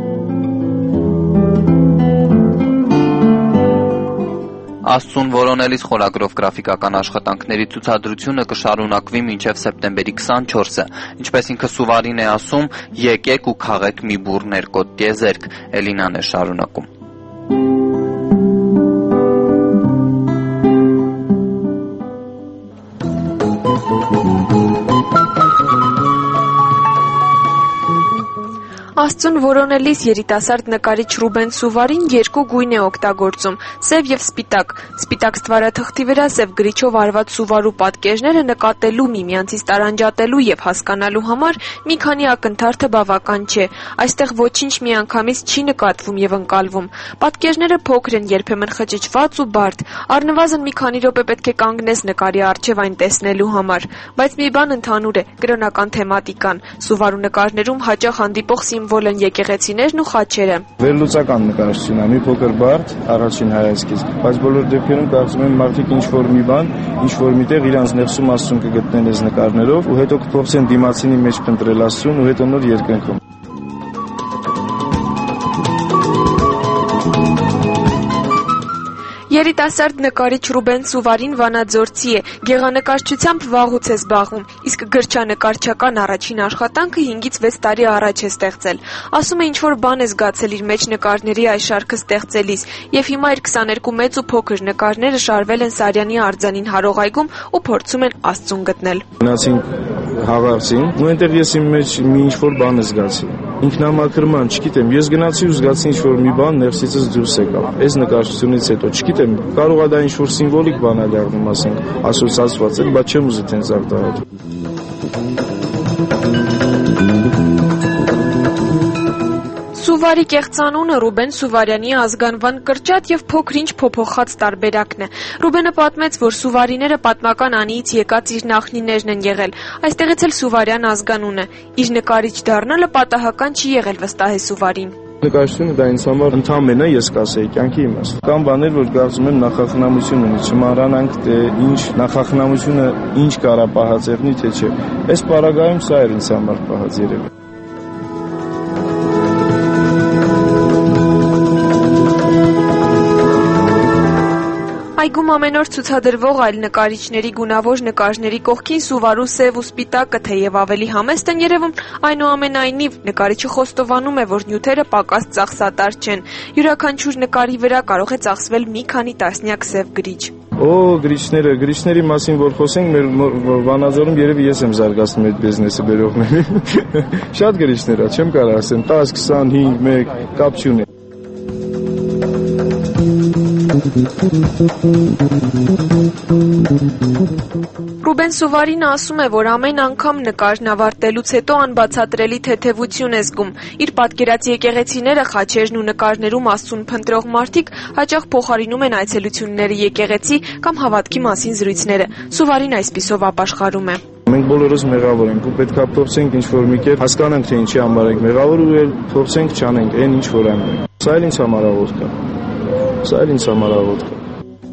Աստծուն որոնելիս խորագրով գրաֆիկական աշխատանքների ցուցադրությունը կշարունակվի մինչև սեպտեմբերի 24-ը, ինչպես ինքը Սուվարին է ասում, եկեք ու քաղեք մի բուռ ներկոտ տիեզերք, Էլինան է շարունակում։ Աստծուն որոնելիս երիտասարդ նկարիչ Ռուբեն Սուվարին երկու գույն է օգտագործում՝ սև եւ սպիտակ։ Սպիտակ ստվարաթղթի վրա սև գրիչով արված Սուվարու պատկերները նկատելու, միմյանցից տարանջատելու եւ հասկանալու համար մի քանի ակնթարթը բավական չէ։ Այստեղ ոչինչ միանգամից չի նկատվում եւ ընկալվում։ Պատկերները փոքր են, երբեմն խճճված ու բարդ։ Առնվազն մի քանի րոպե պետք է կանգնես նկարի առջև այն տեսնելու համար։ Բայց մի բան ընդհանուր է՝ կրոնական թեմատիկան։ Սուվարու նկարներում հաճախ հանդիպող սիմվոլ են եկեղեցիներն ու խաչերը։ Վերլուծական նկարչություն է, մի փոքր բարդ առաջին հայացքից, բայց բոլոր դեպքերում կարծում եմ մարդիկ ինչ-որ մի բան, ինչ-որ միտեղ իրանց ներսում Աստծուն կգտնեն այս նկարներով ու հետո կփորձեն դիմացինի մեջ փնտրել Աստծուն ու հետո նոր երկնքում։ Երիտասարդ նկարիչ Ռուբեն Սուվարին վանաձորցի է, գեղանկարչությամբ վաղուց է զբաղվում, իսկ գրչանկարչական առաջին աշխատանքը 5-ից 6 տարի առաջ է ստեղծել։ Ասում է ինչ-որ բան է զգացել իր մեջ նկարների այս շարքը ստեղծելիս, եւ հիմա իր 22 մեծ ու փոքր նկարները շարվել են Սարյանի արձանին հարող այգում ու փորձում են Աստծուն գտնել։ Գնացինք Հաղարծին, ու այնտեղ ես իմ մեջ մի ինչ-որ բան զգացի։ Ինքնամաքրման, չգիտեմ, ես գնացի ու զգացի ինչ-որ մի բան ներսիցս դուրս եկավ։ Այս նկարչությունից հետո, չգիտեմ, կարող է դա ինչ-որ սիմվոլիկ բան է դառնում, ասենք, ասոցացված է, բայց չեմ ուզի տենց արտահայտել։ Սուվարի կեղծանունը Ռուբեն Սուվարյանի ազգանվան կրճատ եւ փոքրինչ փոփոխած տարբերակն է։ Ռուբենը պատմեց, որ Սուվարիները պատմական անիից եկած իր նախնիներն են եղել։ Այստեղից էլ Սուվարյան ազգանունը։ Իր նկարիչ դառնալը պատահական չի եղել, վստահ է Սուվարին։ Նկարչությունը դա ինձ համար ընդհանրապես է, ես կասեի, կյանքի իմաստ։ Կան բաներ, որ կարծում եմ նախախնամություն ունի, չմանրանանք թե ինչ նախախնամությունը ինչ կարա պահածեղնի, թե չէ։ Այս պարագայում սա էր ինձ համար պահած երևի։ Այգում ամեն օր ցուցադրվող այլ նկարիչների գունավոր նկարների կողքին Սուվարու սև ու սպիտակը թեև ավելի համեստ են երևում, այնուամենայնիվ նկարիչը խոստովանում է, որ նյութերը պակաս ծախսատար չեն։ Յուրաքանչյուր նկարի վրա կարող է ծախսվել մի քանի տասնյակ սև գրիչ։ Գրիչների մասին որ խոսենք, մեր Վանաձորում երևի ես եմ զարգացնում այդ բիզնեսը բերողների։ Շատ գրիչներ ա, չեմ կարող ասեմ 10, 25, 1, կապ չունի։ Ռուբեն Սուվարին ասում է, որ ամեն անգամ նկարն ավարտելուց հետո անբացատրելի թեթևություն է զգում։ Իր պատկերած եկեղեցիները, խաչերն ու նկարներում Աստծուն փնտրող մարդիկ հաճախ փոխարինում են այցելությունները եկեղեցի կամ հավատքի մասին զրույցները։ Սուվարին այսպիսով ապաշխարում է։ Մենք բոլորս մեղավոր ենք ու պետք է փորձենք ինչ-որ մի կերպ հասկանանք, թե ինչի համար ենք մեղավոր ու փորձենք չանենք այն ինչ որ անում ենք։ Սա էլ ինձ համար աղոթք է։ Սա էլ ինձ համար աղոթք է։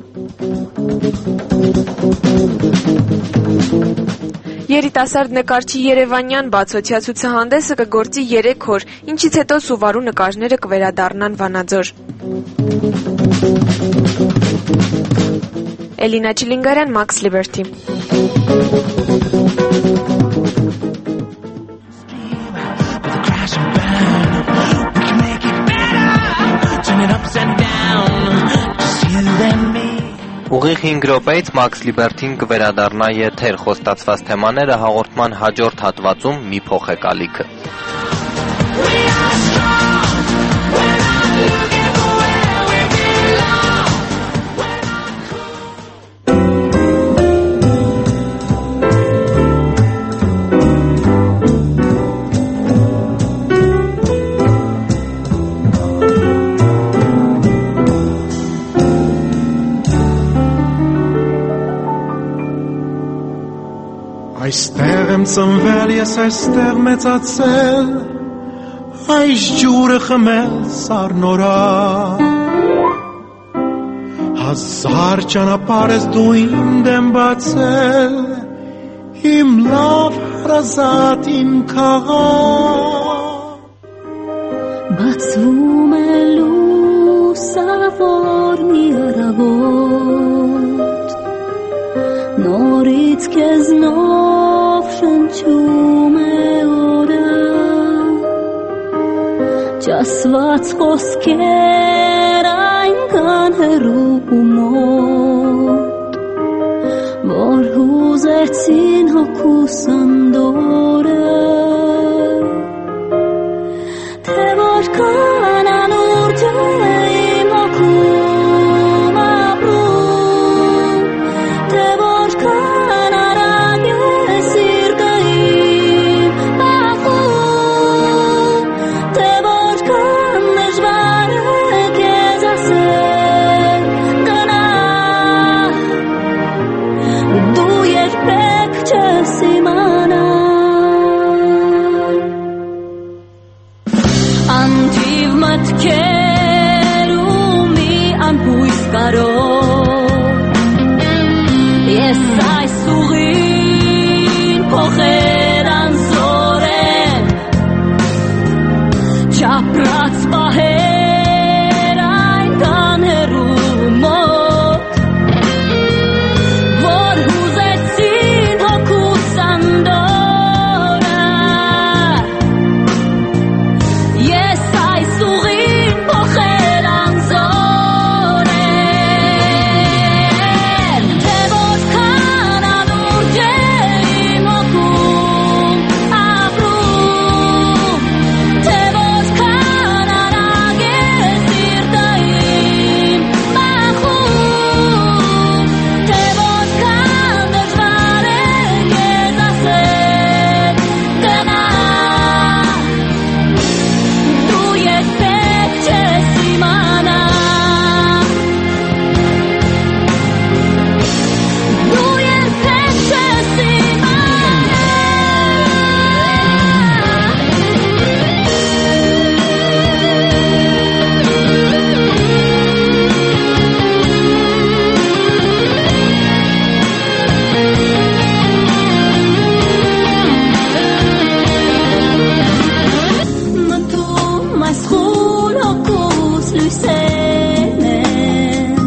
Երիտասարդ նկարչի երևանյան բացօթյա ցուցահանդեսը կգործի 3 օր, ինչից հետո Սուվարու նկարները կվերադառնան Վանաձոր։ Էլինա Չիլինգարյան, Max Liberty։ Ուղիղ 5 րոպեից Max Liberty-ն կվերադառնա եթեր, խոստացված թեմաները հաղորդման հաջորդ հատվածում մի փոխեք ալիքը։ Այստեղ եմ ծնվել ես այստեղ մեծացել այս ջուրը խմել սառնորա հազար ճանապարհ ես դու իմ դեմ բացել իմ լավ հարազատ իմ քաղաք բացվում է լուսավոր մի առավոտ նորից քեզնով շնչում է օրը ճասված խոսքեր այնքան հեռու ու մոտ որ հուզեցին հոգուս անդորը թե որքան անուրջ է իմ հոգում ապրում թե որքան արագ է սիրտը իմ բախում թե որքան դժվար է քեզ ասել գնա դու երբեք չես իմանա անթիվ մտքեր ու մի անհույս կարոտ ես այս ուղին փոխել անզորեմ չապրած պահեր այնքան հեռու մոտ որ հուզեցին հոգուս անդորը Ես այս ուղին փոխել անզորեմ թե որքան անուրջ է իմ հոգում ապրում թե որքան արագ է սիրտը իմ բախում թե որքան դժվար է քեզ ասել գնա դու երբեք չես իմանա դու երբեք չես մտում այս խուլ հոգուս լույսերն են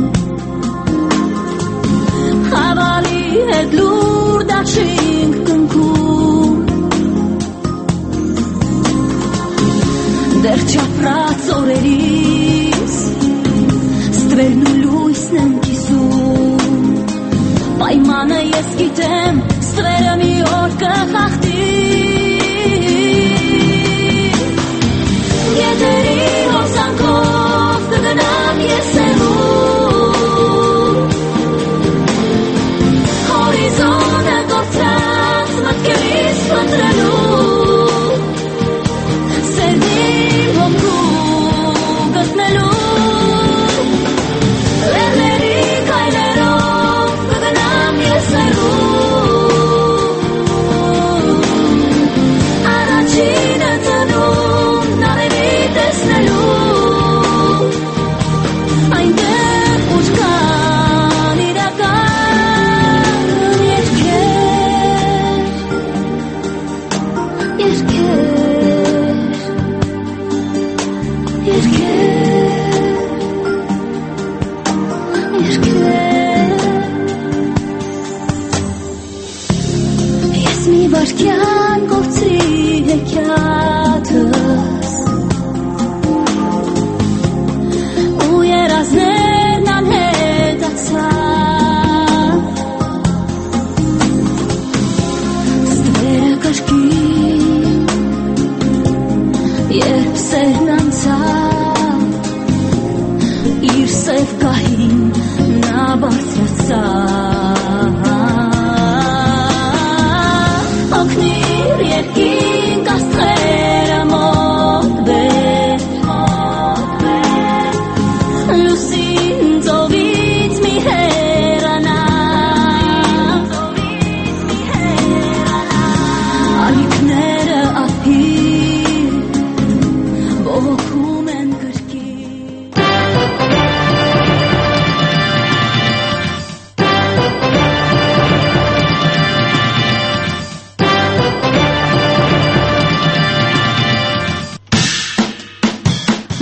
Հավալի հետ լուր դաշինք կնքում Դեռ չապրած օրերիս Ստվերն ու լույսն եմ կիսում Պայմանը ես գիտեմ Ստվերը մի օր կխախտի Եթերի հոսանքով կգնամ ես հեռու Հորիզոնը կորցրած մտքերիս փնտրելու Սերնին հոգու գտնելու Լեռների քայլերով կգնամ ես հեռու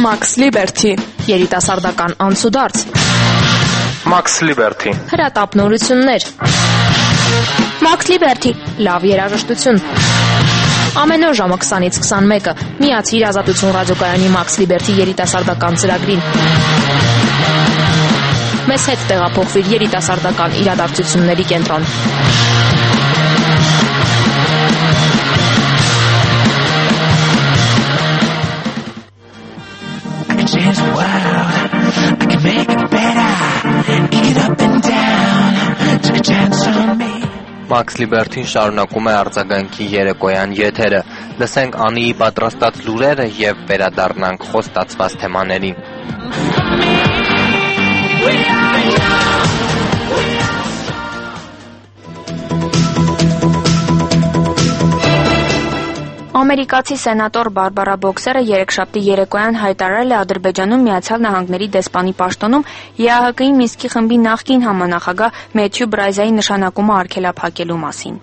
Max Liberty, երիտասարդական անցուդարձ, Max Liberty, հրատապնորություններ, Max Liberty, լավ երաժշտություն։ Ամեն օր ժամը 20-ից 21-ը միացիր Ազատություն ռադիոկայանի Max Liberty երիտասարդական ծրագրին։ Մեզ հետ տեղափոխվիր երիտասարդական իրադարձությունների կենտրոն։ Change the world, I can make it better. Kick it up and down, took a chance on me. Max Liberty-ն շարունակում է արձագանքի երեկոյան եթերը։ Լսենք Անիի պատրաստած լուրերը եւ վերադառնանք խոստացված թեմաներին։ Ամերիկացի սենատոր Բարբարա Բոքսերը երեքշաբթի երեկոյան հայտարարել է Ադրբեջանում Միացյալ Նահանգների դեսպանի պաշտոնում ԵԱՀԿ-ի Մինսկի խմբի նախկին համանախագահ Մեթյու Բրայզայի նշանակումը արգելափակելու մասին։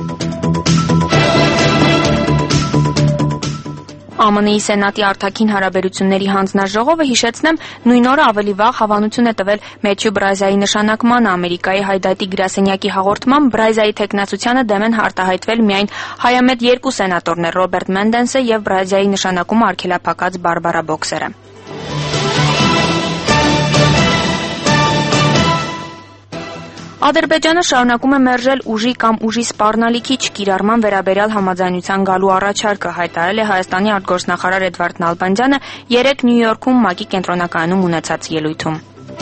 ԱՄՆ-ի Սենատի արտաքին հարաբերությունների հանձնաժողովը հիշեցնեմ նույն օրը ավելի վաղ հավանություն է տվել Մեթյու Բրայզայի նշանակմանը Ամերիկայի հայդայտի գրասենյակի հաղորդմամբ Բրայզայի թեկնածությանը դեմ են արտահայտվել միայն հայամետ երկու սենատորներ Ռոբերտ Մենդենսը եւ Բրայզայի նշանակումը արգելափակած Բարբարա Բոքսերը։ Ադրբեջանը շարունակում է մերժել ուժի կամ ուժի սպառնալիքի չկիրառման վերաբերյալ համաձայնության գալու առաջարկը, հայտարարել է Հայաստանի արտգործնախարար Էդվարդ Նալբանդյանը երեկ Նյու Յորքում ՄԱԿ-ի կենտրոնակայանում ունեցած ելույթում։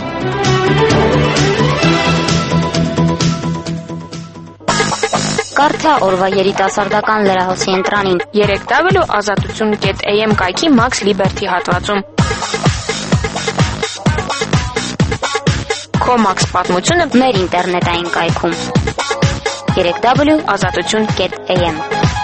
Կարդա օրվա երիտասարդական լրահոսի ընտրանին 3w.azatutun.am կայքի Max Liberty հատվածում։ Քո Max պատմությունը մեր ինտերնետային կայքում 3w.azatutun.am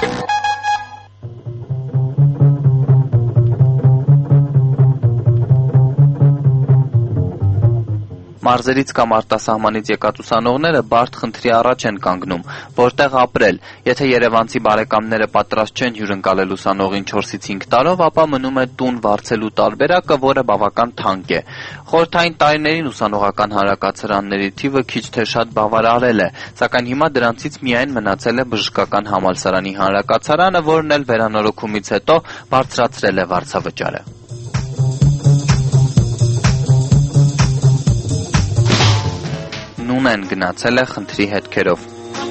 Մարզերից կամ արտասահմանից եկած ուսանողները բարդ խնդրի առաջ են կանգնում, որտեղ ապրել։ Եթե երևանցի բարեկամները պատրաստ չեն հյուրընկալել ուսանողին 4-ից 5 տարով, ապա մնում է տուն վարձելու տարբերակը, որը բավական թանկ է։ Խորհրդային տարիներին ուսանողական հանրակացարանների թիվը քիչ թե շատ բավարարել է, սակայն հիմա դրանցից միայն մնացել է բժշկական համալսարանի հանրակացարանը, որն էլ վերանորոգումից հետո բարձրացրել է վարձավճարը։ Նունեն գնացել է խնդրի հետքերով։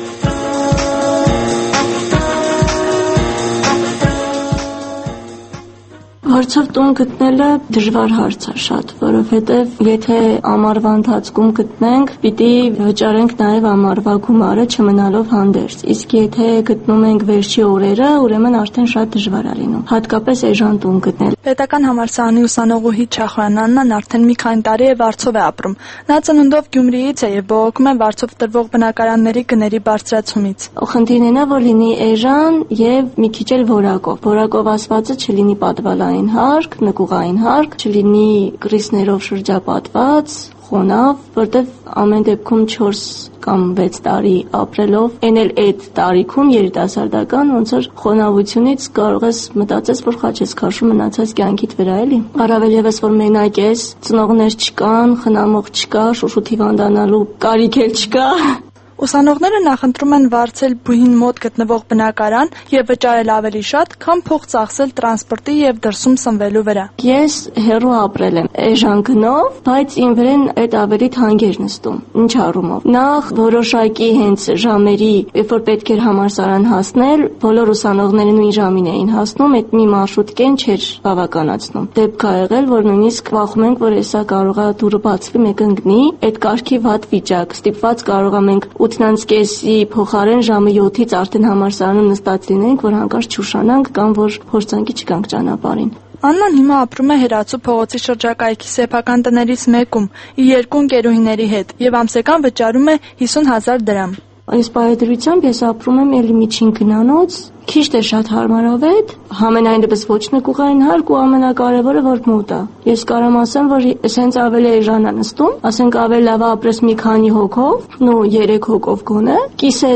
Հարցով տուն գտնելը դժվար հարց է շատ, որովհետև եթե ամառվա ընթացքում գտնենք, պիտի վճարենք նաև ամառվա գումարը չմնալով հանդերձ։ Իսկ եթե գտնում ենք վերջի օրերը, ուրեմն արդեն շատ դժվար է լինում, հատկապես էժան տուն գտնել։ Պետական համալսարանի ուսանողուհի Չախոյան Աննան արդեն մի քանի տարի է Վարչով է ապրում։ Նա ծնունդով Գյումրիից է եւ բողոքում է Վարչով տրվող բնակարանների գների բարձրացումից։ Խնդիրն է, որ լինի էժան եւ մի քիչ էլ որակով։ Որակով ասվածը չլինի պատվալային հարկ, նկուղային հարկ, չլինի կրիսներով շրջապատված, խոնավ, որտեվ ամեն դեպքում 4 կամ 6 տարի ապրելով, այն էլ այդ տարիքում երիտասարդական ոնց որ խոնավությունից կարող ես մտածես, որ խաչ ես քաշում մնացած կյանքիդ վրա էլի։ Առավել եւս որ մենակ ես, ծնողներ չկան, խնամող չկա, շուշուտ հիվանդանալու կարիք էլ չկա։ Ուսանողները նախընտրում են վարձել բուհին մոտ գտնվող բնակարան եւ վճարել ավելի շատ, քան փող ծախսել տրանսպորտի եւ դրսում սնվելու վրա։ Ես հեռու ապրել եմ էժան գնով, բայց ին վրան այդ ավելի թանկ էր նստում։ Ինչ առումով։ Նախ որոշակի հենց ժամերի, երբ որ պետք էր համալսարան հասնել, բոլոր ուսանողները նույն ժամին էին հասնում, այդ մի մարշրուտկեն չէր բավականացնում։ Դեպք ա եղել, որ նույնիսկ վախում ենք, որ հեսա կարողա դուրը բացվի, մեկ ընկնի, այդ կարգի վատ վիճակ, ստիպված կարող ենք 8:30-ի փոխարեն ժամը 7-ից արդեն համալսարանում նստած լինենք, որ հանկարծ չուշանանք կամ որ փորձանքի չգանք ճանապարհին։ Աննան հիմա ապրում է Հերացու փողոցի շրջակայքի սեփական տներից մեկում իր երկու ընկերուհիների հետ եւ ամսական վճարում է 50,000 դրամ։ Այս բարեդրությամբ ես ապրում եմ ելի միջին գնանոց, քիչ թե շատ հարմարավետ, համենայնդեպս ոչ նկուղային հարկ ու ամենակարևորը որ մոտ է։ Ես կարամ ասեմ, որ սենց ավելի էժան է նստում, ասենք ավելի լավ ապրես մի քանի հոգով, նո 3 հոգով գոնե, կիսես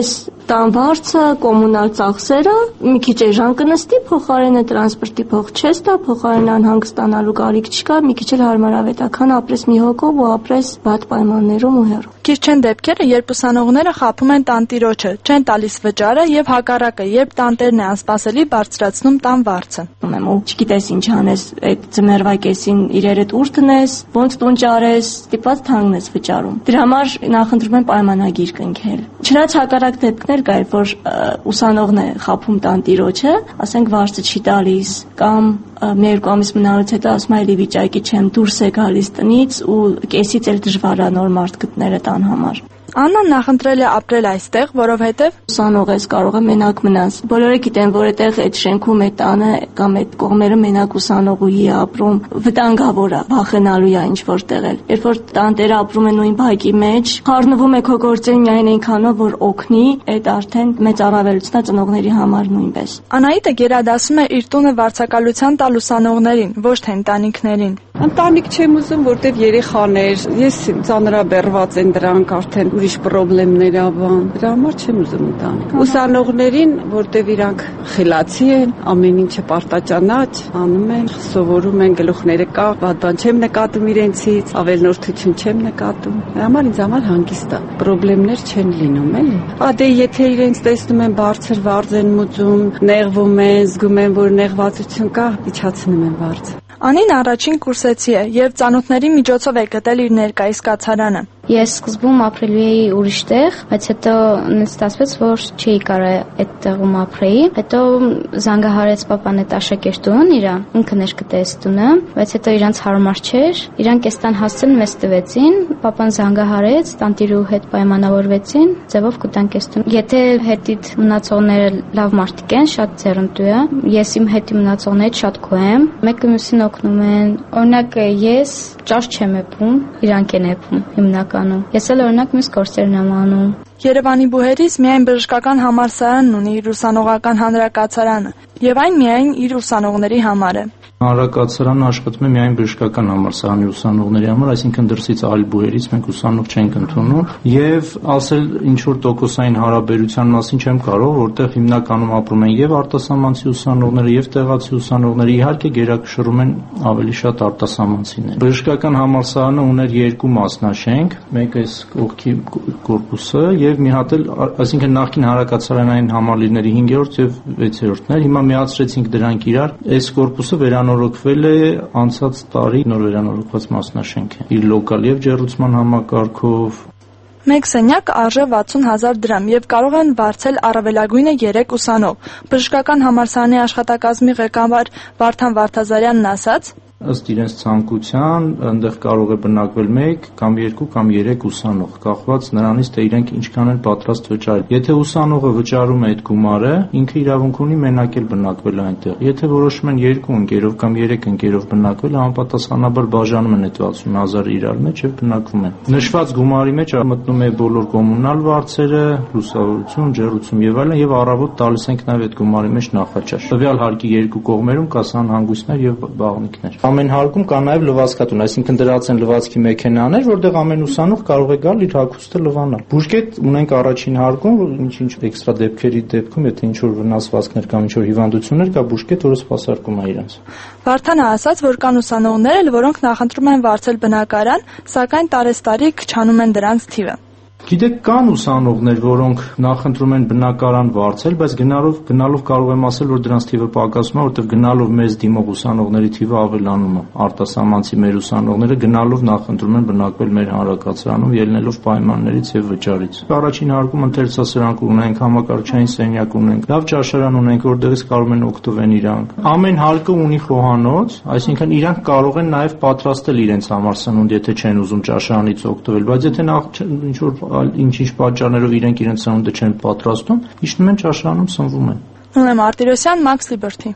տան վարձը, կոմունալ ծախսերը, մի քիչ էժան կնստի, փոխարենը տրանսպորտի փող չես տա, փոխարենը անհանգստանալու կարիք չկա, մի քիչ էլ հարմարավետական ապրես մի հոգով ու ապրես վատ պայմաններում ու հեռու։ Քիչ չեն դեպքերը, երբ ուսանողները խաբում են տանտիրոջը, չեն տալիս վճարը եւ հակառակը, երբ տանտերն է անսպասելի բարձրացնում տան վարձը։ Ու չգիտես ինչ անես, այդ ձմեռվա կեսին իրերդ ուր տնես, ոնց տուն ճարես, ստիպված թանկն ես վճարում։ Դրա համար նախընտրում են պայմանագիր կնքել։ Չնայած հակառակ դեպքներ կար, որ ուսանողն է խաբում տանտիրոջը, ասենք վարձը չի տալիս կամ մի երկու ամիս մնալուց հետո ասում է էլի վիճակի չեմ, դուրս է գալիս տնից ու կեսից էլ դժվար է նոր մարդ գտնել տան համար։ Աննան նախընտրել է ապրել այստեղ, որովհետև ուսանող ես, կարող է մենակ մնաս։ Բոլորը գիտեն, որ այդտեղ այդ շենքում այդ տանը կամ այդ կողմերը մենակ ուսանողուհի է ապրում, վտանգավոր է, վախենալու է ինչ որ տեղել։ Երբ որ տանտերը ապրում է նույն բակի մեջ, խառնվում է քո գործերին միայն այնքանով, որ օգնի, այդ արդեն մեծ առավելություն է ծնողների համար նույնպես։ Անահիտը գերադասում է իր տունը վարձակալության տալ ուսանողներին, ոչ թե ընտանիքներին։ Ընտանիք չեմ ուզում, որտեվ երեխաներ, ես ծանրաբեռված են դրանք արդեն ուրիշ խնդիրներ աբան։ Դրա համար չեմ ուզում ընտանիք։ Ուսանողներին, որտեվ իրանք խելացի են, ամեն ինչը պարտաճանաչ անում են, սովորում են, գլուխները կա, վատ բան չեմ նկատում իրենցից, ավելնորդություն չեմ նկատում։ Դրա համար ինձ համար հանգիստ է։ Խնդիրներ չեն լինում, էլի։ Դե եթե իրենց տեսնում են բարձր վարձ են մուծում, նեղվում են, զգում են, որ նեղվածություն կա, իջացնում են վարձը։ Անին առաջին կուրսեցի է եւ ծանոթների միջոցով է գտել իր ներկայիս կացարանը։ Ես սկզբում ապրելու էի ուրիշ տեղ, բայց հետո ստացվեց, որ չի կարա այդ տեղում ապրեի։ Հետո զանգահարեց papan այդ աշակերտուհուն իրա, ինքն էր գտեց տունը, բայց հետո իրանց հարմար չէր։ Իրանք էստան հասցեն մեզ տվեցին, papan զանգահարեց, տանտիրու հետ պայմանավորվեցին, ձևով կտանք էս տուն։ Եթե հետիդ մնացողները լավ մարդիկ են, շատ ձեռնտու է։ Ես իմ հետի մնացողներից շատ գոհ եմ։ Մեկը մյուսին օգնում են։ Օրինակ ես ճաշ չեմ էփում, իրանք են էփում հիմնականում։ Ես էլ օրինակ մյուս գործերն եմ անում։ Երևանի բուհերից միայն բժշկական համալսարանն ունի իր ուսանողական հանրակացարանը, եւ այն միայն իր ուսանողների համար է։ Հանրակացարանը աշխատում է միայն բժշկական համալսարանի ուսանողների համար, այսինքն դրսից այլ բուհերից մենք ուսանող չենք ընդունում եւ ասել ինչ որ տոկոսային հարաբերության մասին չեմ կարող, որտեղ հիմնականում ապրում են եւ արտասահմանցի ուսանողները եւ տեղացի ուսանողները, իհարկե գերակշռում են ավելի շատ արտասահմանցիներ։ Բժշկական համալսարանը ուներ երկու մասնաշենք, մեկ էս կողքի կորպուսը եւ մի հատ էլ, այսինքն նախկին հանրակացարանային համալիրների 5-րդ եւ 6-րդն էր, հիմա միացրեցինք դրանք իրար, այս կորպուսը վերանորոգվել է անցած տարի, նոր վերանորոգված մասնաշենք է, իր լոկալ եւ ջեռուցման համակարգով։ Մեկ սենյակ արժե 60,000 դրամ եւ կարող են վարձել առավելագույնը 3 ուսանող։ Բժշկական համալսարանի աշխատակազմի ղեկավար Վարդան Վարդազարյանն ասաց. Ըստ իրենց ցանկության այնտեղ կարող է բնակվել 1 կամ 2 կամ 3 ուսանող, կախված նրանից, թե իրենք ինչքան են պատրաստ վճարել։ Եթե ուսանողը վճարում է այդ գումարը, ինքը իրավունք ունի մենակ էլ բնակվել այնտեղ։ Եթե որոշում են 2 ընկերով կամ 3 ընկերով բնակվել, համապատասխանաբար բաժանում են այդ 60,000 իրար մեջ եւ բնակվում են։ Նշված գումարի մեջ մտնում է բոլոր կոմունալ վարձերը, լուսավորություն, ջեռուցում եւ այլն, եւ առավոտ տալիս ենք նաեւ այդ գումարի մեջ նախաճաշ։ Տվյալ հարկի երկու կողմերում կա սանհանգույցներ եւ բաղնիքներ։ Ամեն հարկում կա նաև լվացքատուն, այսինքն դրած են լվացքի մեքենաներ, որտեղ ամեն ուսանող կարող է գալ իր հագուստը լվանալ։ Բուժկետ ունենք առաջին հարկում, ինչ էքստրա դեպքերի դեպքում, եթե ինչ որ վնասվածքներ կամ ինչ որ հիվանդություններ կա, բուժկետ որը սպասարկում է իրենց։ Վարդանը ասաց, որ կան ուսանողներ, որոնք նախընտրում են վարձել բնակարան, սակայն տարեստարի քչանում են դրանց թիվը։ Գիտեք, կան ուսանողներ, որոնք նախընտրում են բնակարան վարձել, բայց գնալով կարող եմ ասել, որ դրանց թիվը պակասում է, որովհետև գնալով մեզ դիմող ուսանողների թիվը ավելանում է։ Արտասահմանցի մեր ուսանողները գնալով նախընտրում են բնակվել մեր հանրակացարանում, ելնելով պայմաններից եւ վճարից։ Առաջին հարկում ընթերցասրանք ունենք, համակարգչային սենյակ ունենք, լավ ճաշարան ունենք, որտեղից կարող են օգտվել իրանք։ Ամեն հարկը ունի խոհանոց, այսինքն իրանք կարող են նաեւ պատրաստել իրենց համար սնունդ, եթե չեն ուզում ճաշարանից օգտվել, բայց եթե ինչ որ ինչ-ինչ պատճառներով իրենք սնունդը չեն պատրաստում, իջնում են ճաշարանում, սնվում են։ Նույն Մարտիրոսյան, Max Liberty։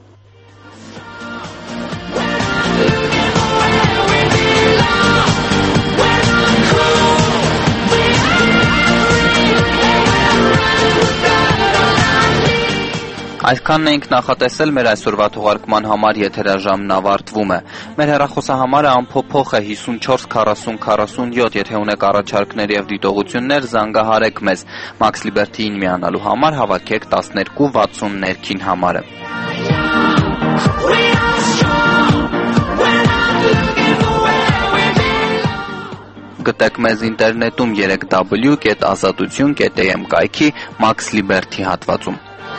Այսքանն էինք նախատեսել մեր այսօրվա թողարկման համար, եթերաժամն ավարտվում է։ Մեր հեռախոսահամարը անփոփոխ է 54 40 47, եթե ունեք առաջարկներ եւ դիտողություններ, զանգահարեք մեզ։ Max Liberty-ին միանալու համար հավաքեք 1260 ներքին համարը։ Գտեք մեզ ինտերնետում 3w.azatutun.am կայքի Max Liberty հատվածում։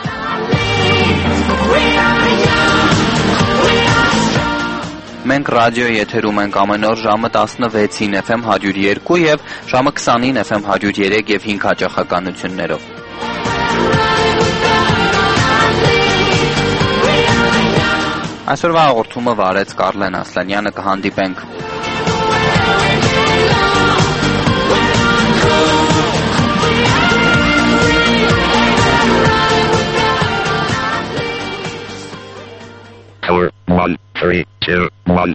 Մենք ռադիոյի եթերում ենք ամեն օր ժամը 16-ին FM 102 եւ ժամը 20-ին FM 103 եւ 5 հաճախականություններով։ Այսօրվա հաղորդումը վարեց Կարլեն Ասլանյանը, կհանդիպենք Tower 1, 3, 2, 1.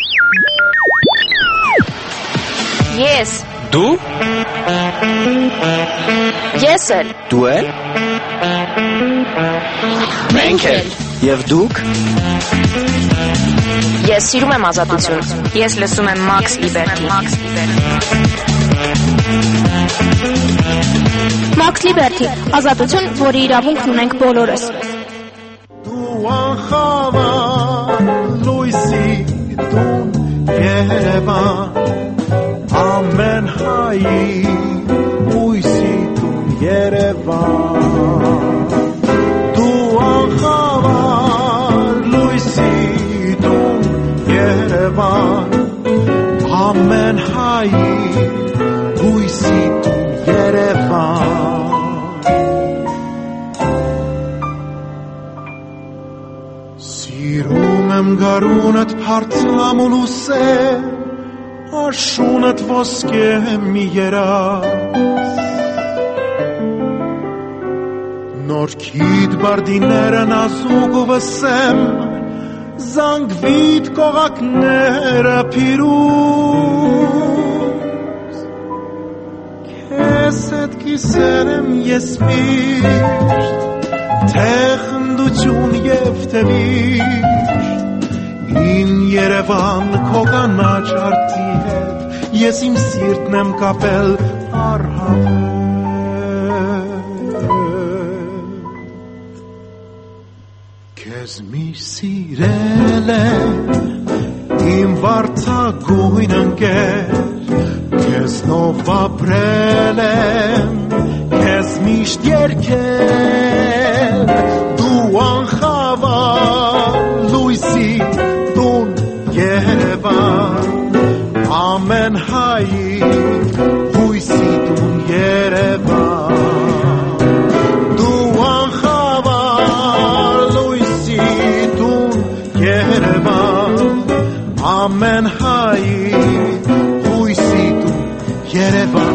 Yes. Դու? Ես էլ։ Դու էլ։ Մենք էլ։ Եվ դուք։ Ես սիրում եմ ազատություն։ Ես լսում եմ Max Liberty։ Max Liberty, ազատություն, որի իրավունքն ունենք բոլորս։ Անխավար լույսի տուն Երևան ամեն հայի լույսի տուն Երևան դու անխավար լույսի տուն Երևան ամեն հայի լույսի տուն Երևան Սիրում եմ գարունդ փարթամուն ու սեր, աշունդ ոսկե մի երաս Նորքիդ բարդիները նազուկ ու վսեմ, զանգվիդ կողակները փիրուս Քեզ հետ կիսել եմ ես միշտ Թե խնդություն և թե վիշտ Ին Երևան քո կանաչ արտի հետ Ես իմ սիրտն եմ կապել առհավետ Քեզ միշտ սիրել եմ Իմ վարդագույն ընկեր Քեզնով ապրել եմ Քեզ միշտ երգել Դու անխավար լույսի տուն Երևան Ամեն հայի հույսի տուն Երևան Դու անխավար լույսի տուն Երևան Ամեն հայի հույսի տուն Երևան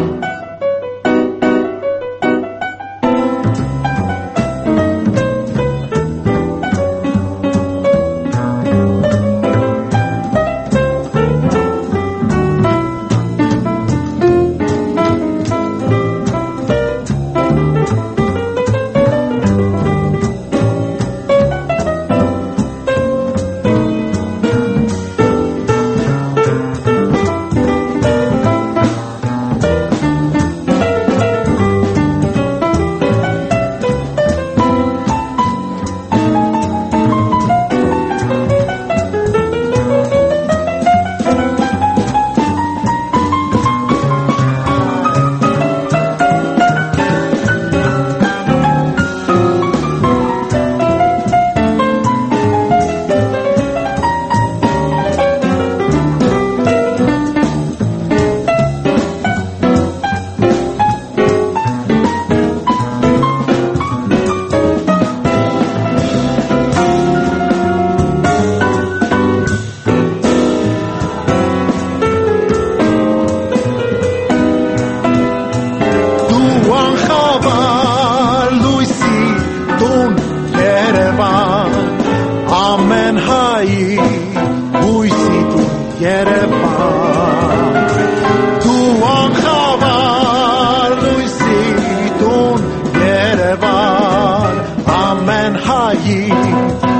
Ալի